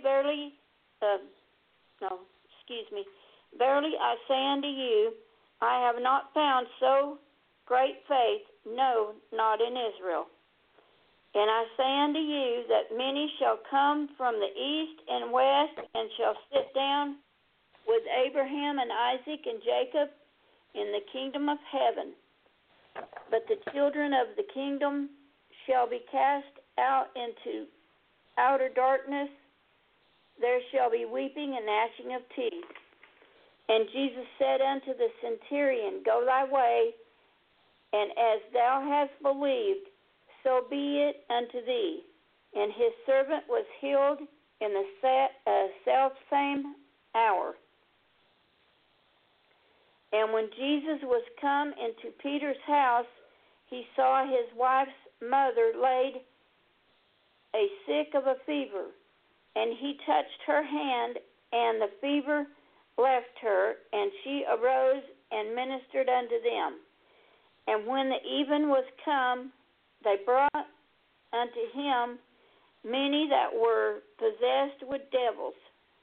E: I say unto you, I have not found so great faith, no, not in Israel. And I say unto you that many shall come from the east and west, and shall sit down with Abraham and Isaac and Jacob in the kingdom of heaven. But the children of the kingdom shall be cast out into outer darkness. There shall be weeping and gnashing of teeth. And Jesus said unto the centurion, Go thy way, and as thou hast believed, so be it unto thee. And his servant was healed in the selfsame hour. And when Jesus was come into Peter's house, he saw his wife's mother laid a sick of a fever. And he touched her hand, and the fever left her, and she arose and ministered unto them. And when the even was come, they brought unto him many that were possessed with devils.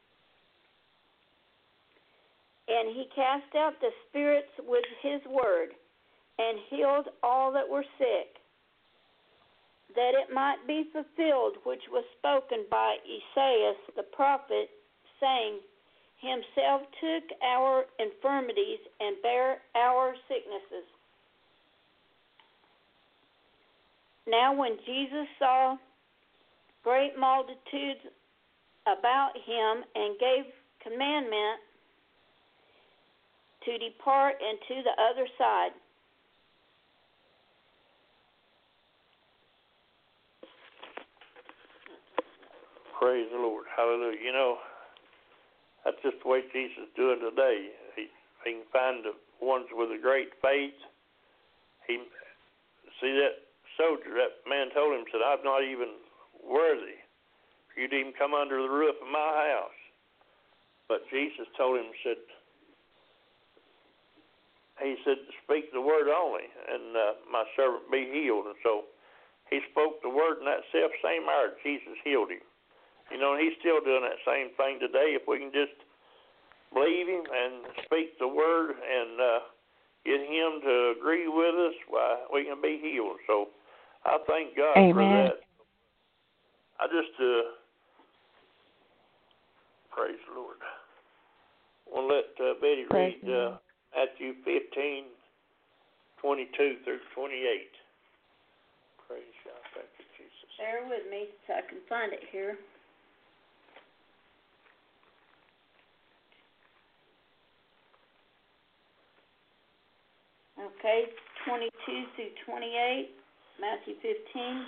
E: And he cast out the spirits with his word, and healed all that were sick, that it might be fulfilled which was spoken by Esaias the prophet, saying, Himself took our infirmities and bare our sicknesses. Now when Jesus saw great multitudes about him, and gave commandment to depart into the other side.
D: Praise the Lord. Hallelujah. You know, that's just the way Jesus is doing today. he can find the ones with a great faith. See that soldier, that man told him, said, I'm not even worthy for you to even come under the roof of my house. But Jesus told him, he said, speak the word only, and my servant be healed. And so he spoke the word, and that same hour, Jesus healed him. You know, and he's still doing that same thing today. If we can just believe him and speak the word and get him to agree with us, why, we can be healed. So I thank God for that. I just, praise the Lord. I want to let Betty read Matthew 15:22 through 28. Praise God. Thank you, Jesus.
E: Bear with me so I can find it here. Okay, 22 through 28, Matthew 15.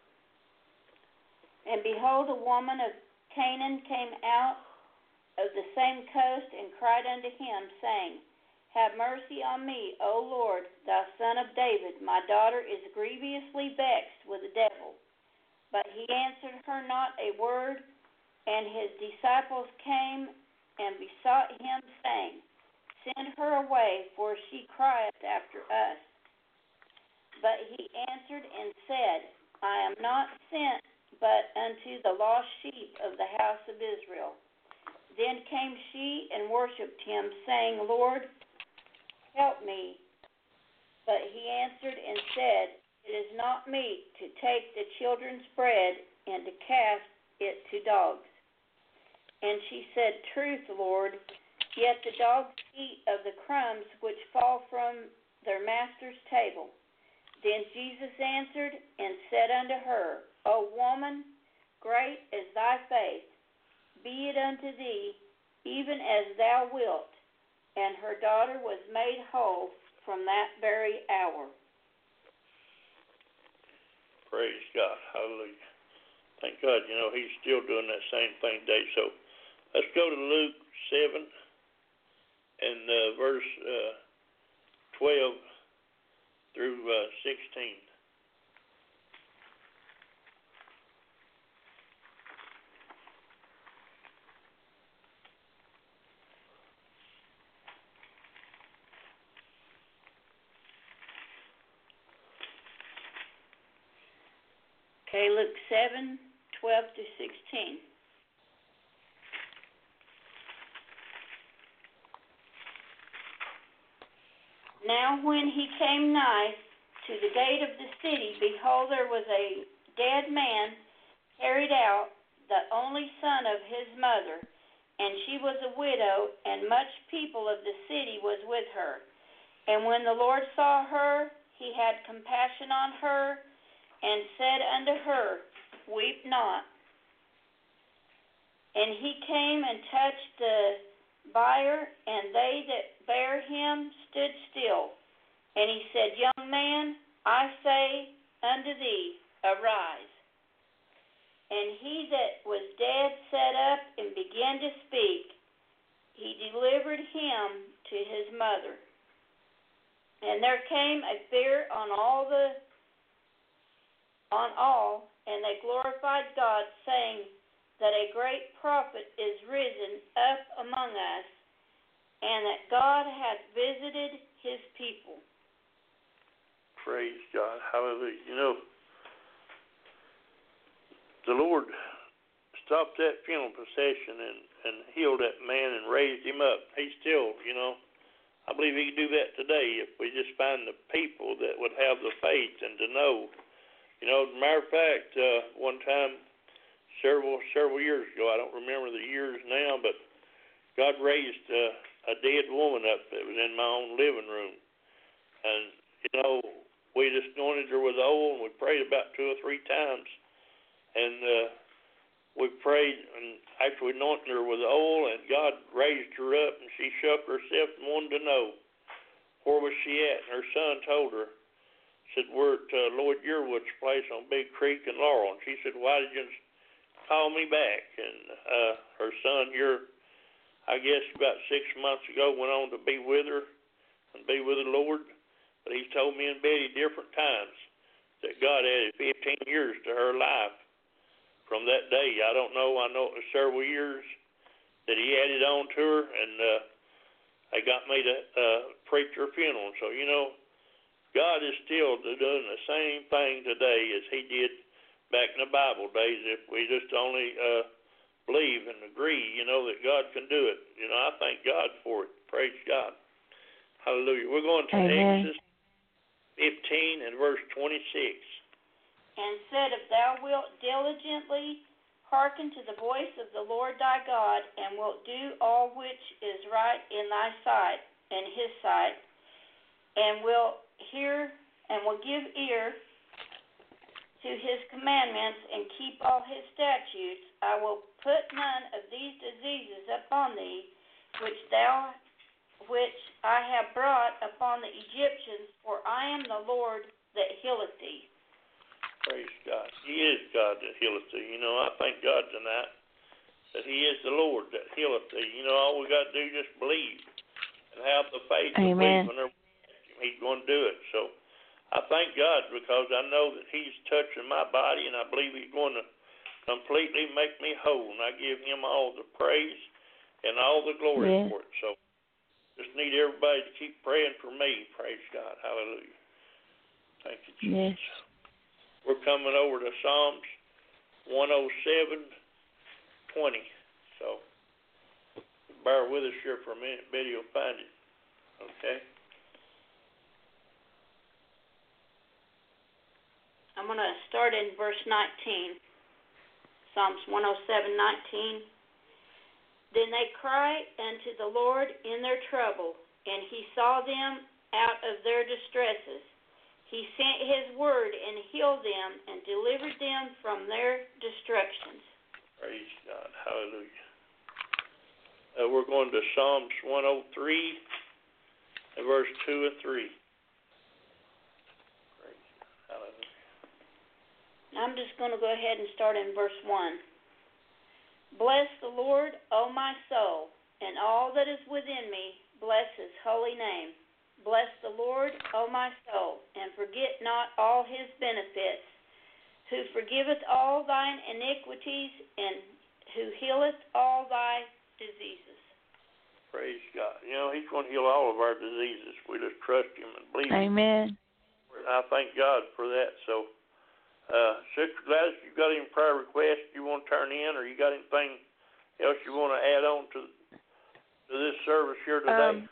E: And behold, a woman of Canaan came out of the same coast and cried unto him, saying, Have mercy on me, O Lord, thou son of David. My daughter is grievously vexed with the devil. But he answered her not a word. And his disciples came and besought him, saying, Send her away, for she crieth after us. But he answered and said, I am not sent but unto the lost sheep of the house of Israel. Then came she and worshipped him, saying, Lord, help me. But he answered and said, It is not meet to take the children's bread and to cast it to dogs. And she said, Truth, Lord, yet the dogs eat of the crumbs which fall from their master's table. Then Jesus answered and said unto her, O woman, great is thy faith. Be it unto thee, even as thou wilt. And her daughter was made whole from that very hour.
D: Praise God. Hallelujah. Thank God, you know, he's still doing that same thing today. So let's go to Luke 7 and verse 12 through 16.
E: Okay, Luke 7, 12 to 16. Now when he came nigh to the gate of the city, behold, there was a dead man carried out, the only son of his mother, and she was a widow, and much people of the city was with her. And when the Lord saw her, he had compassion on her, and said unto her, Weep not. And he came and touched the bier, and they that bare him stood still. And he said, Young man, I say unto thee, arise. And he that was dead sat up and began to speak. He delivered him to his mother. And there came a fear on all, and they glorified God, saying that a great prophet is risen up among us, and that God hath visited his people.
D: Praise God. Hallelujah. You know, the Lord stopped that funeral procession and healed that man and raised him up. He still, you know, I believe he can do that today if we just find the people that would have the faith and to know. You know, as a matter of fact, one time, several years ago, I don't remember the years now, but God raised a dead woman up that was in my own living room. And, you know, we just anointed her with oil, and we prayed about 2 or 3 times. And we prayed, and after we anointed her with oil, and God raised her up, and she shook herself and wanted to know where was she at. And her son told her, said, we're at Lloyd Yearwood's place on Big Creek in Laurel. And she said, why did you call me back? And her son here, I guess about 6 months ago, went on to be with her and be with the Lord. But he's told me and Betty different times that God added 15 years to her life from that day. I don't know. I know it was several years that he added on to her, and they got me to preach her funeral. So, you know, God is still doing the same thing today as he did back in the Bible days, if we just only believe and agree, you know, that God can do it. You know, I thank God for it. Praise God. Hallelujah. We're going to
A: Amen.
D: Exodus 15 and verse 26.
E: And said, if thou wilt diligently hearken to the voice of the Lord thy God, and wilt do all which is right in thy sight and his sight, and will hear and will give ear to his commandments, and keep all his statutes, I will put none of these diseases upon thee, which I have brought upon the Egyptians, for I am the Lord that healeth thee.
D: Praise God. He is God that healeth thee. You know, I thank God tonight that he is the Lord that healeth thee. You know, all we got to do is just believe and have the faith to believe whenever he's going to do it. So I thank God because I know that he's touching my body, and I believe he's going to completely make me whole, and I give him all the praise and all the glory for it. So just need everybody to keep praying for me. Praise God. Hallelujah. Thank you, Jesus.
A: Yes.
D: We're coming over to Psalms 107:20. So bear with us here for a minute. Betty will find it. Okay?
E: I'm going to start in verse 19. Psalms 107:19. Then they cried unto the Lord in their trouble, and he saw them out of their distresses. He sent his word and healed them and delivered them from their destructions.
D: Praise God. Hallelujah. We're going to Psalms 103 and verse 2 and 3. Praise God. Hallelujah.
E: I'm just going to go ahead and start in verse 1. Bless the Lord, O my soul, and all that is within me, bless his holy name. Bless the Lord, O my soul, and forget not all his benefits, who forgiveth all thine iniquities, and who healeth all thy diseases.
D: Praise God. You know, he's going to heal all of our diseases. We just trust him and believe him.
A: Amen.
D: I thank God for that. So, Sister Gladys, you got any prayer requests you want to turn in, or you got anything else you want to add on to this service here today?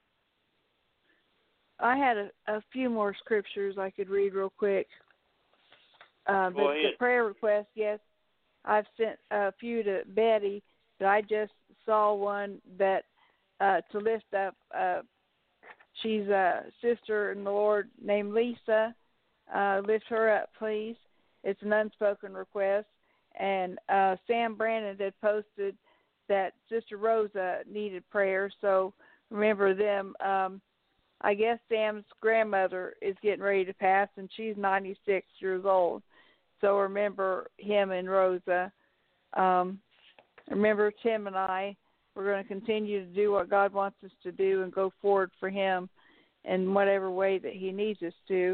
A: I had a few more scriptures I could read real quick. But the prayer request, yes, I've sent a few to Betty, but I just saw one that to lift up. She's a sister in the Lord named Lisa. Lift her up, please. It's an unspoken request. And Sam Brandon had posted that Sister Rosa needed prayer, so remember them. I guess Sam's grandmother is getting ready to pass, and she's 96 years old. So remember him and Rosa. Remember Tim and I. We're going to continue to do what God wants us to do and go forward for him in whatever way that he needs us to.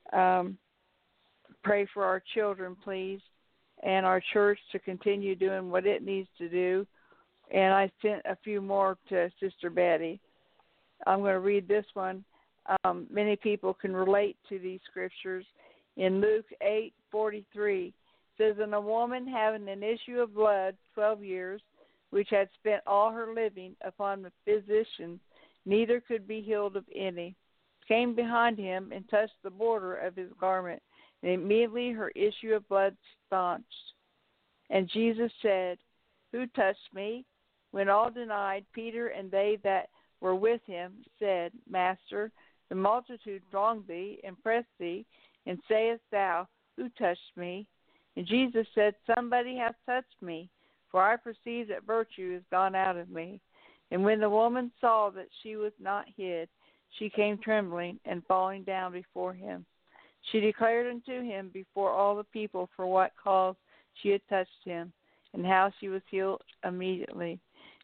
A: Pray for our children, please, and our church to continue doing what it needs to do. And I sent a few more to Sister Betty. I'm going to read this one. Many people can relate to these scriptures. In Luke 8:43, it says, and a woman having an issue of blood 12 years, which had spent all her living upon the physicians, neither could be healed of any, came behind him and touched the border of his garment, and immediately her issue of blood staunched. And Jesus said, who touched me? When all denied, Peter and they that were with him said, Master, the multitude thronged thee and pressed thee, and sayest thou, who touched me? And Jesus said, somebody hath touched me, for I perceive that virtue is gone out of me. And when the woman saw that she was not hid, she came trembling and falling down before him. She declared unto him before all the people for what cause she had touched him, and how she was healed immediately.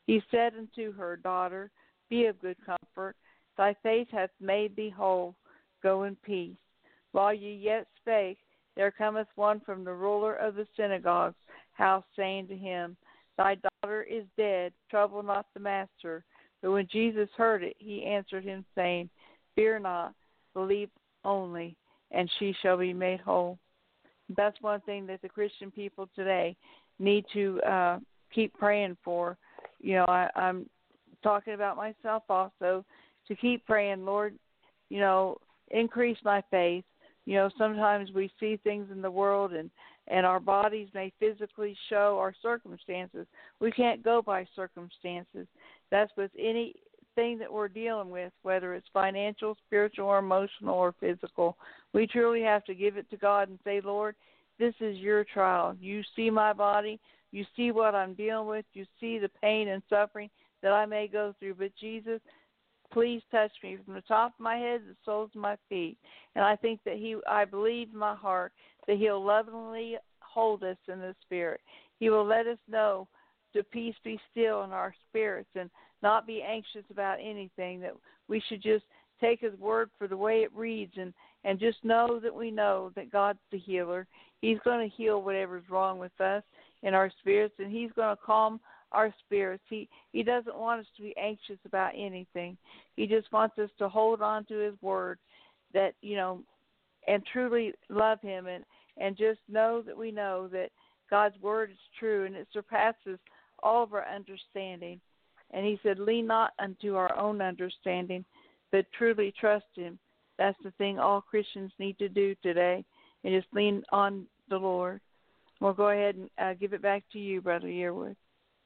A: He said unto her, Daughter, be of good comfort. Thy faith hath made thee whole. Go in peace. While ye yet spake, there cometh one from the ruler of the synagogue's house, saying to him, Thy daughter is dead. Trouble not the master. But when Jesus heard it, he answered him, saying, Fear not, believe only, and she shall be made whole. That's one thing that the Christian people today need to keep praying for. You know, I'm talking about myself also, to keep praying, Lord, you know, increase my faith. You know, sometimes we see things in the world and our bodies may physically show our circumstances. We can't go by circumstances. That's with anything that we're dealing with, whether it's financial, spiritual, or emotional, or physical. We truly have to give it to God and say, Lord, this is your trial. You see my body. You see what I'm dealing with. You see the pain and suffering that I may go through. But Jesus, please touch me from the top of my head to the soles of my feet. And I think that I believe in my heart that he'll lovingly hold us in the spirit. He will let us know to peace be still in our spirits and not be anxious about anything, that we should just take his word for the way it reads and just know that God's the healer. He's going to heal whatever's wrong with us in our spirits, and he's going to calm our spirits. He doesn't want us to be anxious about anything. He just wants us to hold on to his word, that, you know, and truly love him and just know that God's word is true and it surpasses all of our understanding. And he said, lean not unto our own understanding, but truly trust him. That's the thing all Christians need to do today, and just lean on the Lord. We'll go ahead and give it back to you, Brother Yearwood.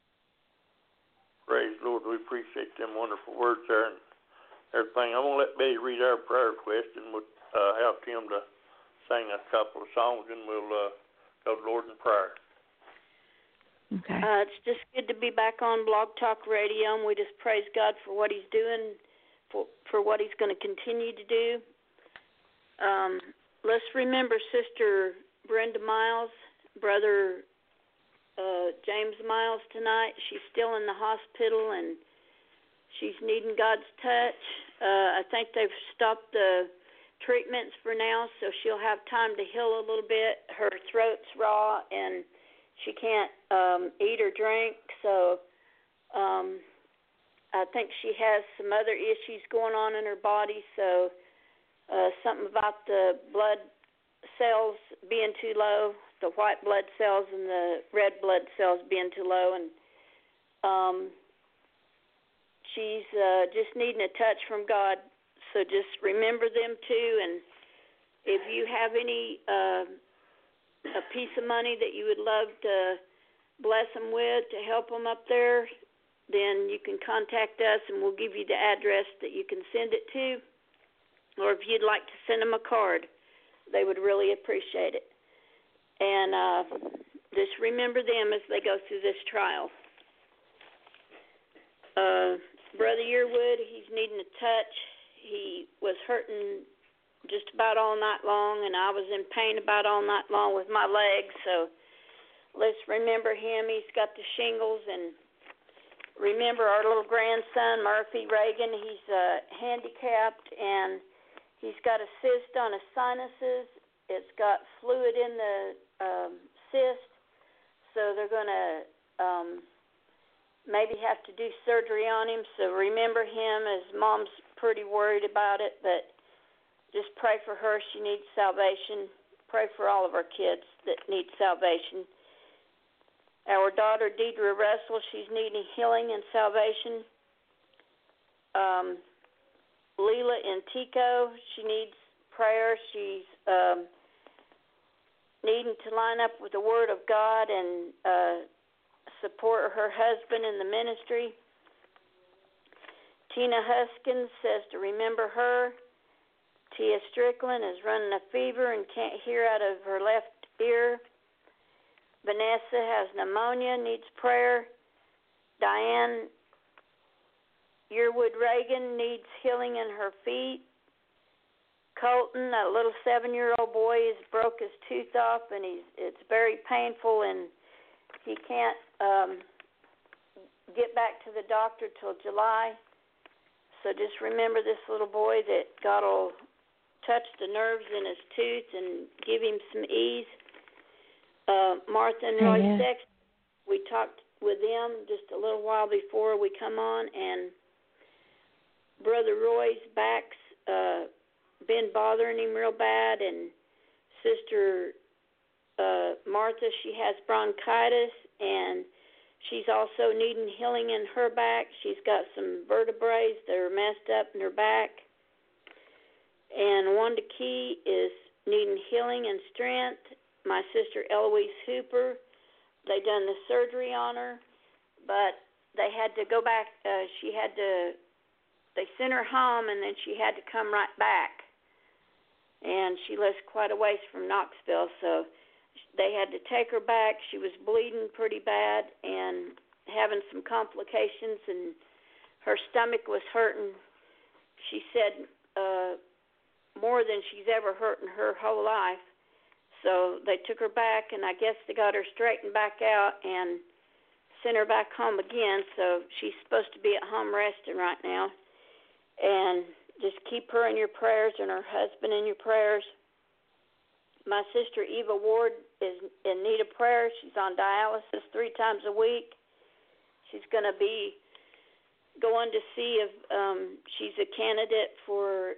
D: Praise the Lord. We appreciate them wonderful words there and everything. I'm going to let Betty read our prayer request, and we'll have Tim to sing a couple of songs, and we'll go to the Lord in prayer.
A: Okay.
E: It's just good to be back on Blog Talk Radio, and we just praise God for what he's doing, for what he's going to continue to do. Let's remember Sister Brenda Miles, Brother James Miles tonight. She's still in the hospital, and she's needing God's touch. I think they've stopped the treatments for now, so she'll have time to heal a little bit. Her throat's raw, and she can't eat or drink, so I think she has some other issues going on in her body, so something about the blood cells being too low, the white blood cells and the red blood cells being too low, and she's just needing a touch from God. So just remember them too, and if you have any a piece of money that you would love to bless them with to help them up there, then you can contact us and we'll give you the address that you can send it to. Or if you'd like to send them a card, they would really appreciate it. And just remember them as they go through this trial. Brother Yearwood, he's needing a touch. He was hurting just about all night long, and I was in pain about all night long with my legs. So let's remember him. He's got the shingles. And remember our little grandson, Murphy Reagan. He's handicapped, and he's got a cyst on his sinuses. It's got fluid in the cyst, so they're going to maybe have to do surgery on him. So remember him, as Mom's pretty worried about it, but just pray for her. She needs salvation. Pray for all of our kids that need salvation. Our daughter, Deidre Russell, she's needing healing and salvation. Leela Antico, she needs prayer. She's needing to line up with the Word of God and support her husband in the ministry. Tina Huskins says to remember her. Tia Strickland is running a fever and can't hear out of her left ear. Vanessa has pneumonia, needs prayer. Diane Yearwood Reagan needs healing in her feet. Colton, a little 7-year-old boy, has broke his tooth off, and it's very painful, and he can't get back to the doctor till July. So just remember this little boy that God will touch the nerves in his tooth and give him some ease. Martha and Roy Sexton, we talked with them just a little while before we come on, and Brother Roy's back's been bothering him real bad, and Sister Martha, she has bronchitis, and she's also needing healing in her back. She's got some vertebrae that are messed up in her back. And Wanda Key is needing healing and strength. My sister Eloise Hooper, they done the surgery on her, but they had to go back. They sent her home, and then she had to come right back. And she lives quite a ways from Knoxville, so they had to take her back. She was bleeding pretty bad and having some complications, and her stomach was hurting. She said more than she's ever hurt in her whole life. So they took her back, and I guess they got her straightened back out and sent her back home again. So she's supposed to be at home resting right now. And just keep her in your prayers and her husband in your prayers. My sister Eva Ward is in need of prayer. She's on dialysis 3 times a week. She's going to be going to see if she's a candidate for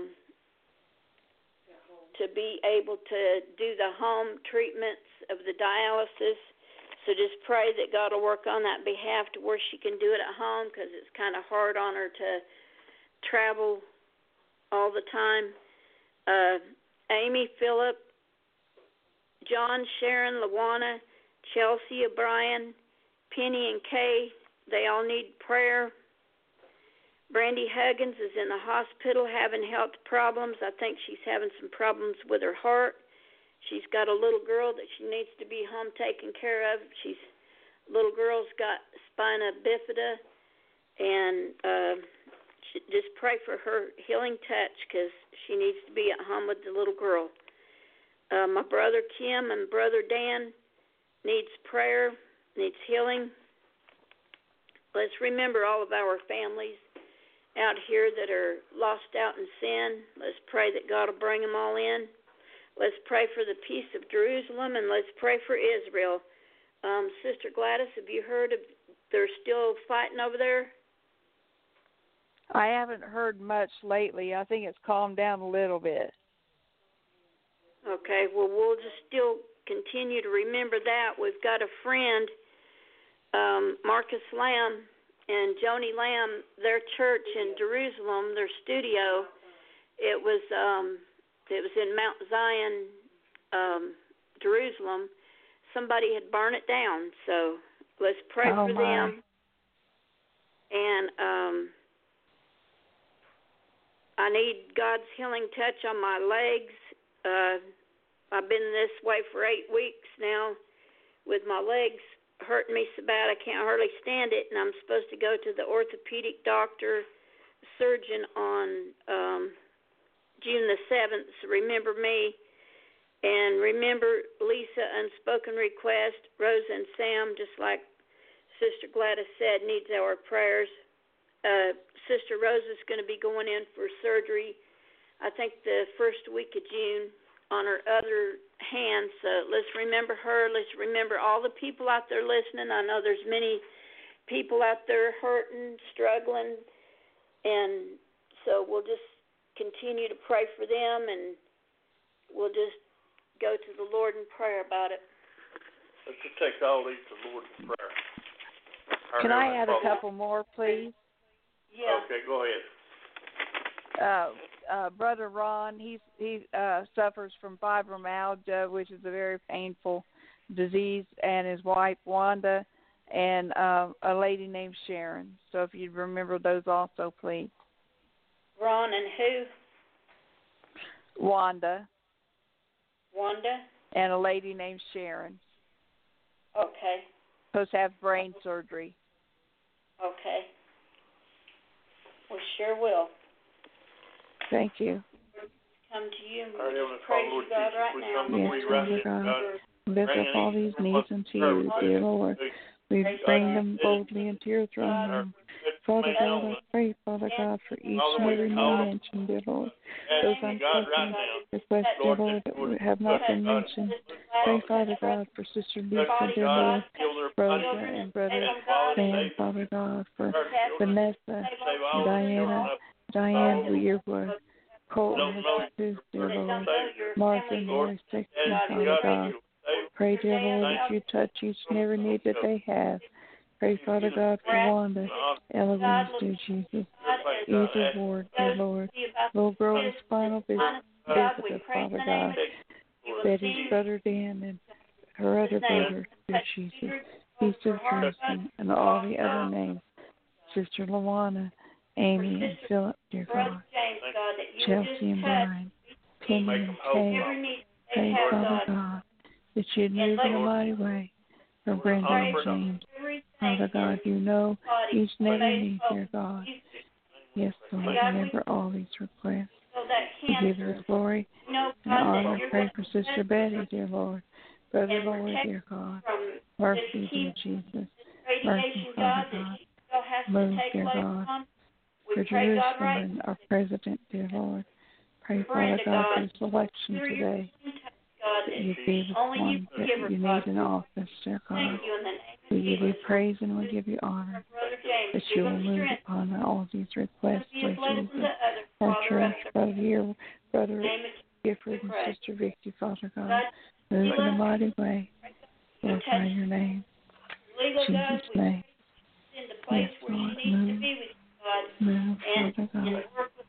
E: to be able to do the home treatments of the dialysis. So just pray that God will work on that behalf to where she can do it at home, because it's kind of hard on her to travel all the time. Amy, Phillip, John, Sharon, Lawana, Chelsea, O'Brien, Penny, and Kay, they all need prayer. Brandy Huggins is in the hospital having health problems. I think she's having some problems with her heart. She's got a little girl that she needs to be home taken care of. Little girl's got spina bifida, and just pray for her healing touch, because she needs to be at home with the little girl. My brother Kim and brother Dan needs prayer, needs healing. Let's remember all of our families out here that are lost out in sin. Let's pray that God will bring them all in. Let's pray for the peace of Jerusalem, and let's pray for Israel. Sister Gladys, have you heard of they're still fighting over there?
A: I haven't heard much lately. I think it's calmed down a little bit.
E: Okay, well, we'll just still continue to remember that. We've got a friend, Marcus Lamb, and Joni Lamb, their church in Jerusalem, their studio, it was in Mount Zion, Jerusalem. Somebody had burned it down, so let's pray for them. And I need God's healing touch on my legs. I've been this way for 8 weeks now with my legs hurting me so bad I can't hardly stand it, and I'm supposed to go to the orthopedic doctor, surgeon on June the 7th, so remember me. And remember Lisa, Unspoken Request, Rosa and Sam, just like Sister Gladys said, needs our prayers. Sister Rosa's going to be going in for surgery, I think the first week of June, on her other hand. So let's remember her. Let's remember all the people out there listening. I know there's many people out there hurting, struggling, and so we'll just continue to pray for them, and we'll just go to the Lord in prayer about it.
D: Let's just take all these to the Lord in prayer.
A: Can I add a couple more, please?
E: Yeah.
D: Okay, go ahead.
A: Brother Ron, he suffers from fibromyalgia, which is a very painful disease, and his wife Wanda, and a lady named Sharon. So if you'd remember those also, please.
E: Ron and who?
A: Wanda. And a lady named Sharon.
E: Okay.
A: Supposed to have brain surgery.
E: Okay. We sure will.
A: Thank you.
E: Come to you and
D: Our
E: we'll
D: Heavenly
E: just praise
D: Father, Lord
E: you, God,
D: Jesus,
E: right
D: we
E: now.
D: come before you right now, God.
A: Lift up all these needs unto you, dear Lord. We bring them boldly into your throne room. Father God, I pray, Father God, for each and every name mentioned, dear Lord. Those unfortunate requests, dear Lord, that have not been mentioned. Pray, Father God, for Sister Lisa, dear Lord, Rosa and Brother Sam, Father God, for Vanessa, Diane Weirwood, Colton, Mr. dear Lord, Martha, Mary Sexton, Father God. Pray, dear Lord, that you touch each and every need that they have. Pray, Father God, for Wanda, Eloise, dear Jesus, Eva Ward, dear Lord, Little Girl with spinal visitor, Father God, Betty's brother Dan and her other brother, dear Jesus, Sister Kirsten, and all the other names, Sister Lawana, Amy and Philip, dear God, Chelsea and Brian, Penny and Kay. Pray, Father God, that you'd move in a mighty way for Brenda and James. Father God, you know each and every need, dear God. Yes, Lord, remember all these requests. We give you the glory and honor. Pray for Sister Betty, dear Lord. Brother Lord, dear God. Mercy, dear Jesus. Mercy, Father God. Move, dear God. For Jerusalem and our President, dear Lord. Pray, Father God, for this election today. That you be the one that you need in office, dear God. We give you praise and we give you honor that you will move upon all these requests, dear Jesus. Our church, Brother here, Brother Gifford and Sister Vicky, Father God. Move in a mighty way. Glorify your name. In Jesus' name. Yes, Lord, move. Move, Father God.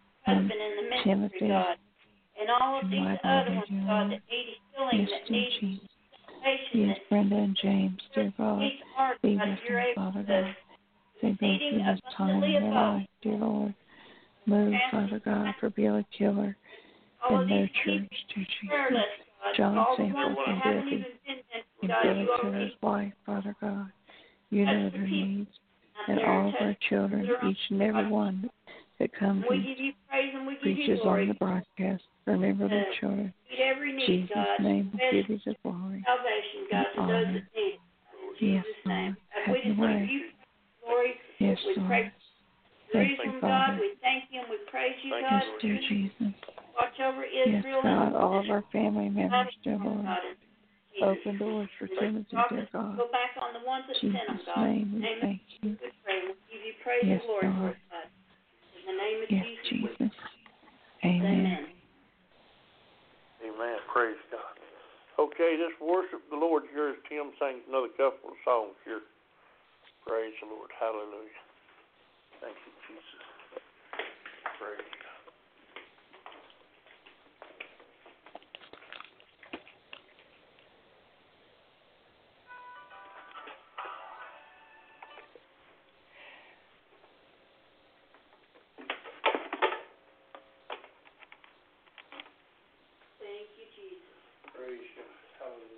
A: Timothy.
E: And all of these other ones, God, that need healing, that need patience.
A: Yes, Brenda and James, dear God. Be with them, Father God. They go through this time in their life, dear Lord. Move, Father God, for Billy Killer and their church, dear Jesus. John Sanford and Debbie and Billy Killer's wife, Father God. You know their needs and all of our children, each and every one that comes and preaches on the broadcast. Remember their children. In Jesus' name, we give you the glory and honor. Yes, Lord. Have your way. Yes, Lord. Thank you, Father.
E: We thank you and we praise you, God.
A: Yes, dear Jesus.
E: Watch over Israel.
A: Yes, God, all of our family members, dear Lord. Open doors for Timothy, dear God.
E: Go back on the ones that
A: In
E: sent them,
A: Jesus'
E: God.
A: name, we thank you.
E: We pray. We give you praise
A: Yes,
E: and glory for
A: Lord.
E: it, God. In the name of
A: Yes, Jesus. Amen.
D: Amen. Praise God. Okay, let's worship the Lord here as Tim sings another couple of songs here. Praise the Lord. Hallelujah. Thank you, Jesus. Praise God.
E: Thank you, Jesus.
D: Praise God. Hallelujah.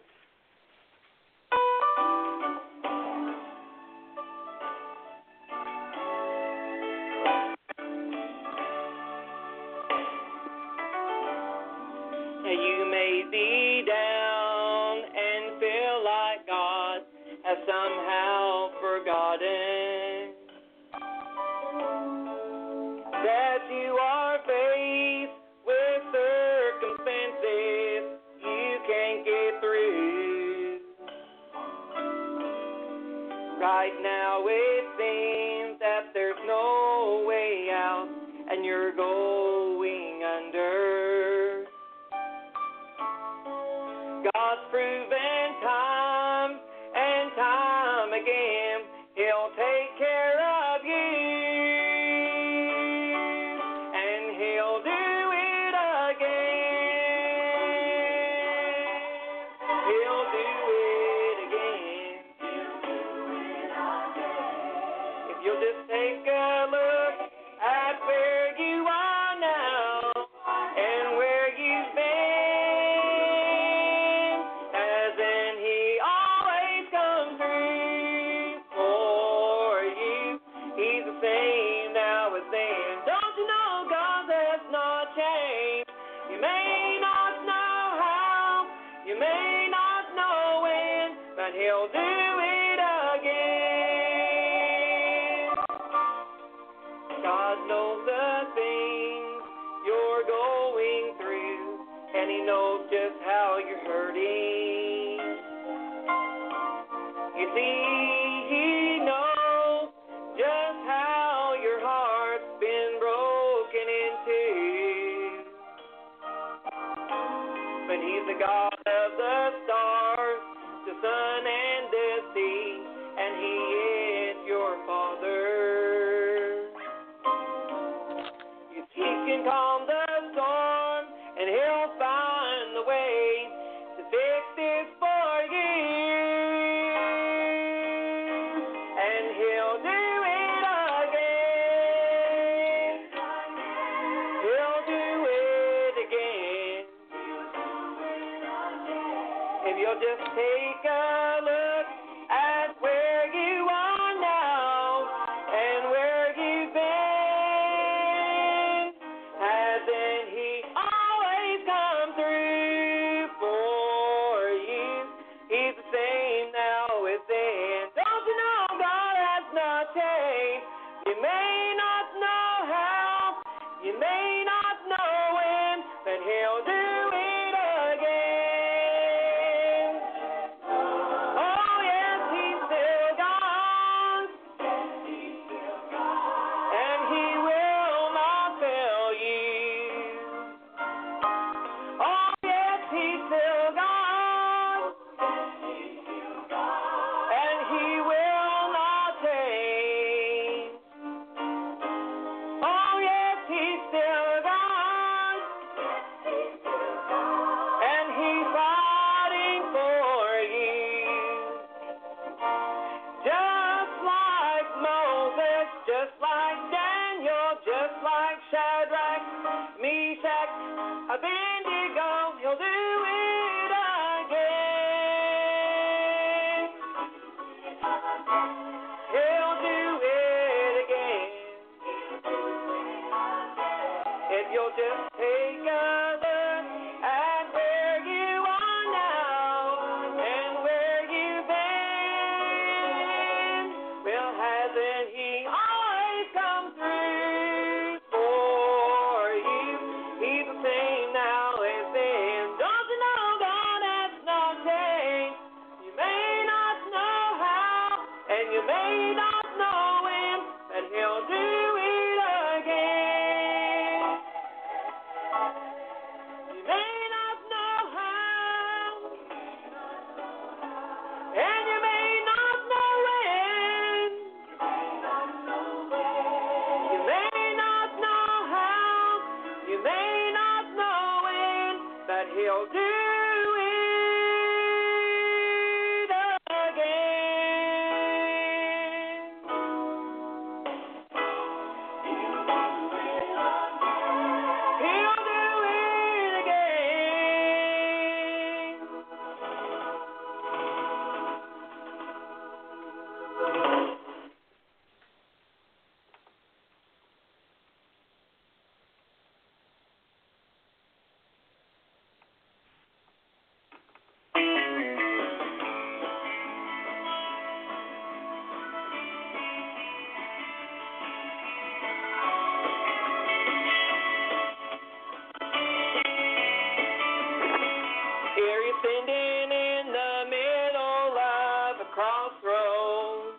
B: You may be down and feel like God has somehow forgotten that you are faced with circumstances you can't get through. Right now it seems that there's no way out and you're going under. God's proven time and time again, He'll take care of you, and He'll do it again. He'll do it again. If you'll just take a look at where you are now and where you've been. He'll do it again. He knows just how you're hurting. You see, He knows just how your heart's been broken into. But He's the God of the stars, the sun and the sea, and He is your Father. He can calm the storm, and He'll find the way to fix this for you. And He'll do it again. He'll do it again. If you'll just take a look at where you are now and where you've been, hasn't He always come through for you? He's the same now as then. Don't you know God has not changed? You may not know how, you may not know when, but He'll do it again. Oh yes, He's still God, and He will not fail you. Oh yes, He's still God, and He will not change. Oh yes, He's still God, and He's fighting for you. Just like Moses, just like Daniel, just like Shadrach, Meshach, Abednego, He'll do it again. He'll do it again. If you'll just take a look at where you are now and where you've been, well, hasn't He always come through for you? He's the same now as then. Don't you know God has not changed? You may not know how, and you may not know when, but He'll do it again. You may not know how, and you may not know when. You may not know how, you may not know when, but He'll do it again. He'll do it again. Here you're standing in the middle of a crossroads,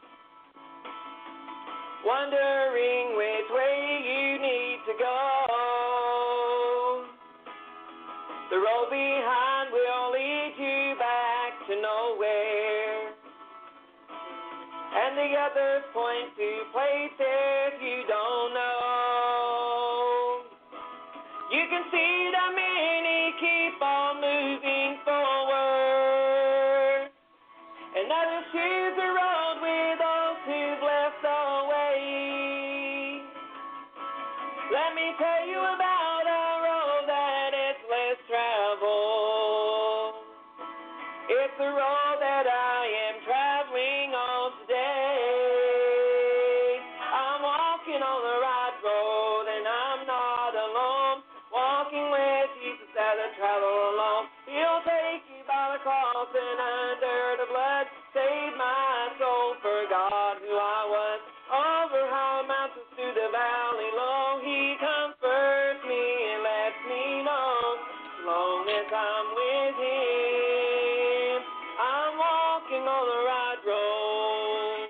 B: wondering which way you need to go. The road behind will lead you back to nowhere, and the others point to places you don't know. You can see the many keep on moving forward, and others choose the road with those who've left the way. Let me tell you about a road that is less traveled. It's the road that I am traveling on today. I'm walking on the right road, and I'm not alone. Walking with Jesus as I travel along. He'll take you by the cross and under the blood. Save my soul for God who I was. Over high mountains to the valley low. He comforts me and lets me know. As long as as I'm with Him, I'm walking on the right road.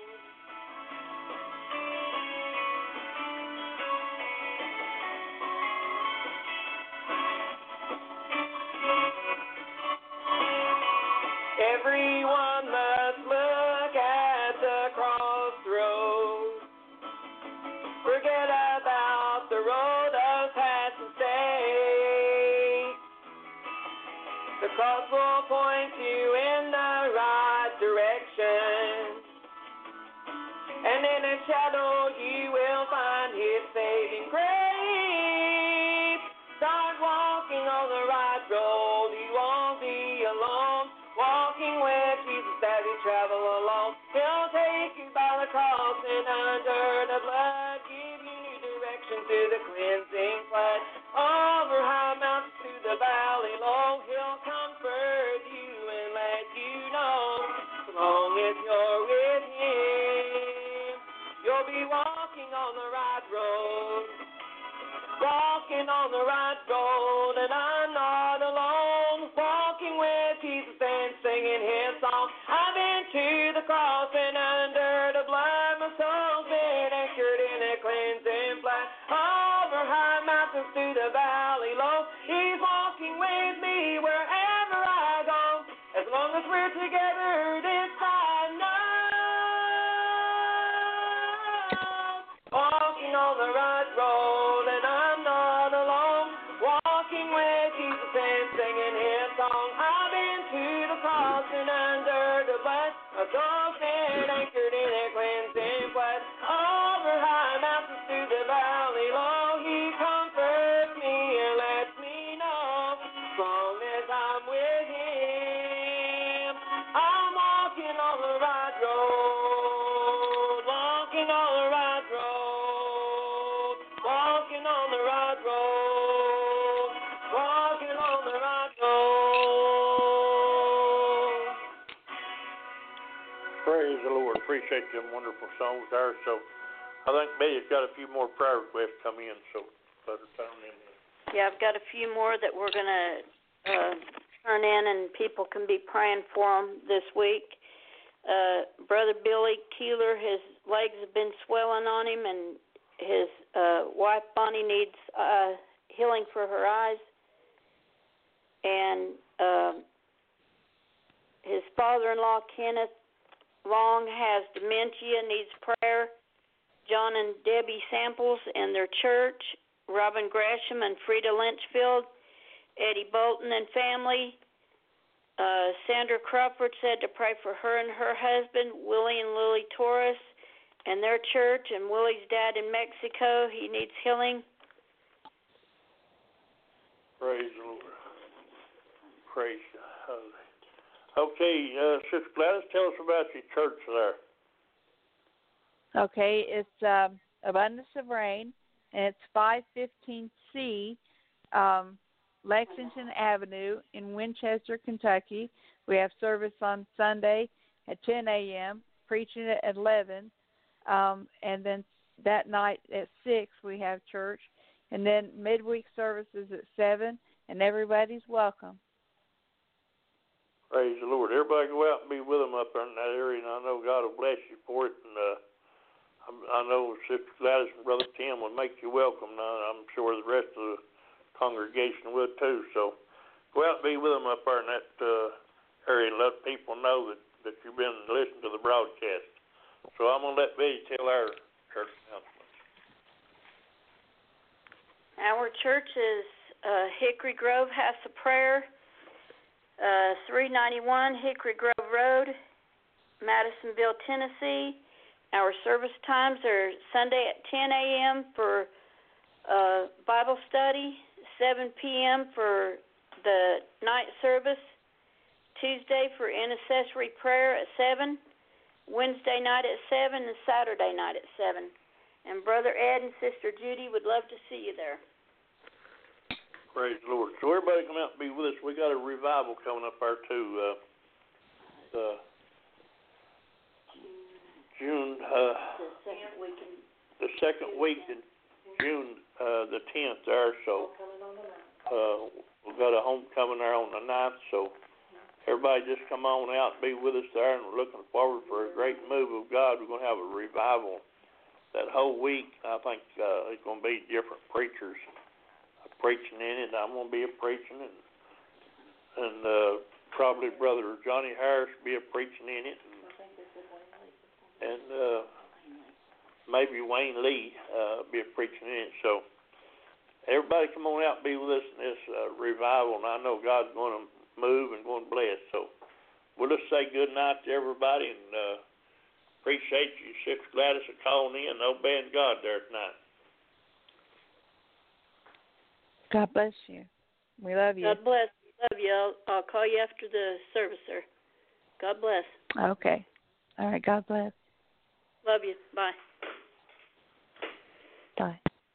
B: Everyone must look at the crossroads. Forget about the road of past mistakes. The cross will point you in the right direction. And in its shadow you will find His saving grace. Start walking on the right road. You won't be alone. Walking with Jesus as you travel along. He'll take you by the cross and under the blood, give you new direction to the cleansing flood. Over high mountains to the valley low, He'll comfort you and let you know, as long as you're with Him, you'll be walking on the right road. Walking on the right road, and I'm not alone. Walking with Jesus and singing His song. I've been to the cross and under the blood, my soul's been anchored in a cleansing flood. Over high mountains to the valley low, He's walking with me wherever I go. As long as we're together, this I know. Walking on the right road, and I'm not alone. Walking with Jesus and singing His song. I've been to the cross and under the blood. My soul's been anchored in a cleansing flood. Over high mountains to the valley low, He comforts me and lets me know, as long as I'm with Him, I'm walking on the right road. Walking on the right road. Walking on the right road. Walking on the right road.
D: Praise the Lord. Appreciate them wonderful songs there. So I think Betty's got a few more prayer requests come in, so let her turn them in.
E: Yeah, I've got a few more that we're going to turn in, and people can be praying for them this week. Brother Billy Keeler, his legs have been swelling on him, and his wife Bonnie needs healing for her eyes. And his father-in-law, Kenneth Long, has dementia, needs prayer. John and Debbie Samples and their church, Robin Gresham and Frida Lynchfield, Eddie Bolton and family. Sandra Crawford said to pray for her and her husband, Willie and Lily Torres, and their church, and Willie's dad in Mexico. He needs healing.
D: Praise the Lord. Praise God. Okay, Sister Gladys, tell us about your church there.
A: Okay, it's Abundance of Rain, and it's 515C Lexington Avenue in Winchester, Kentucky. We have service on Sunday at 10 a.m., preaching at 11, and then that night at 6 we have church, and then midweek services at 7, and everybody's welcome.
D: Praise the Lord. Everybody go out and be with them up there in that area, and I know God will bless you for it, and I know Sister Gladys and Brother Tim will make you welcome. I'm sure the rest of the congregation would too. So go out and be with them up there in that area and let people know that you've been listening to the broadcast. So I'm going to let Betty tell our church announcements.
E: Our church is Hickory Grove House of Prayer, 391 Hickory Grove Road, Madisonville, Tennessee. Our service times are Sunday at 10 a.m. for Bible study, 7 p.m. for the night service, Tuesday for intercessory prayer at 7, Wednesday night at 7, and Saturday night at 7. And Brother Ed and Sister Judy would love to see you there.
D: Praise the Lord. So everybody come out and be with us. We got a revival coming up there too. June, the second week in June, the 10th there. So we've got a homecoming there on the 9th, so everybody just come on out and be with us there, and we're looking forward for a great move of God. We're going to have a revival that whole week. I think it's going to be different preachers preaching in it. I'm going to be preaching, and probably Brother Johnny Harris will be preaching in it, and maybe Wayne Lee be preaching in it. So everybody come on out and be with us in this revival, and I know God's going to move and going to bless. So we'll just say good night to everybody, and appreciate you, Sister Gladys, for calling in and obeying God there tonight.
A: God bless you. We love you.
E: God bless. Love you. I'll call you after the service, sir. God bless.
A: Okay. All right. God bless.
E: Love you. Bye.
A: Bye.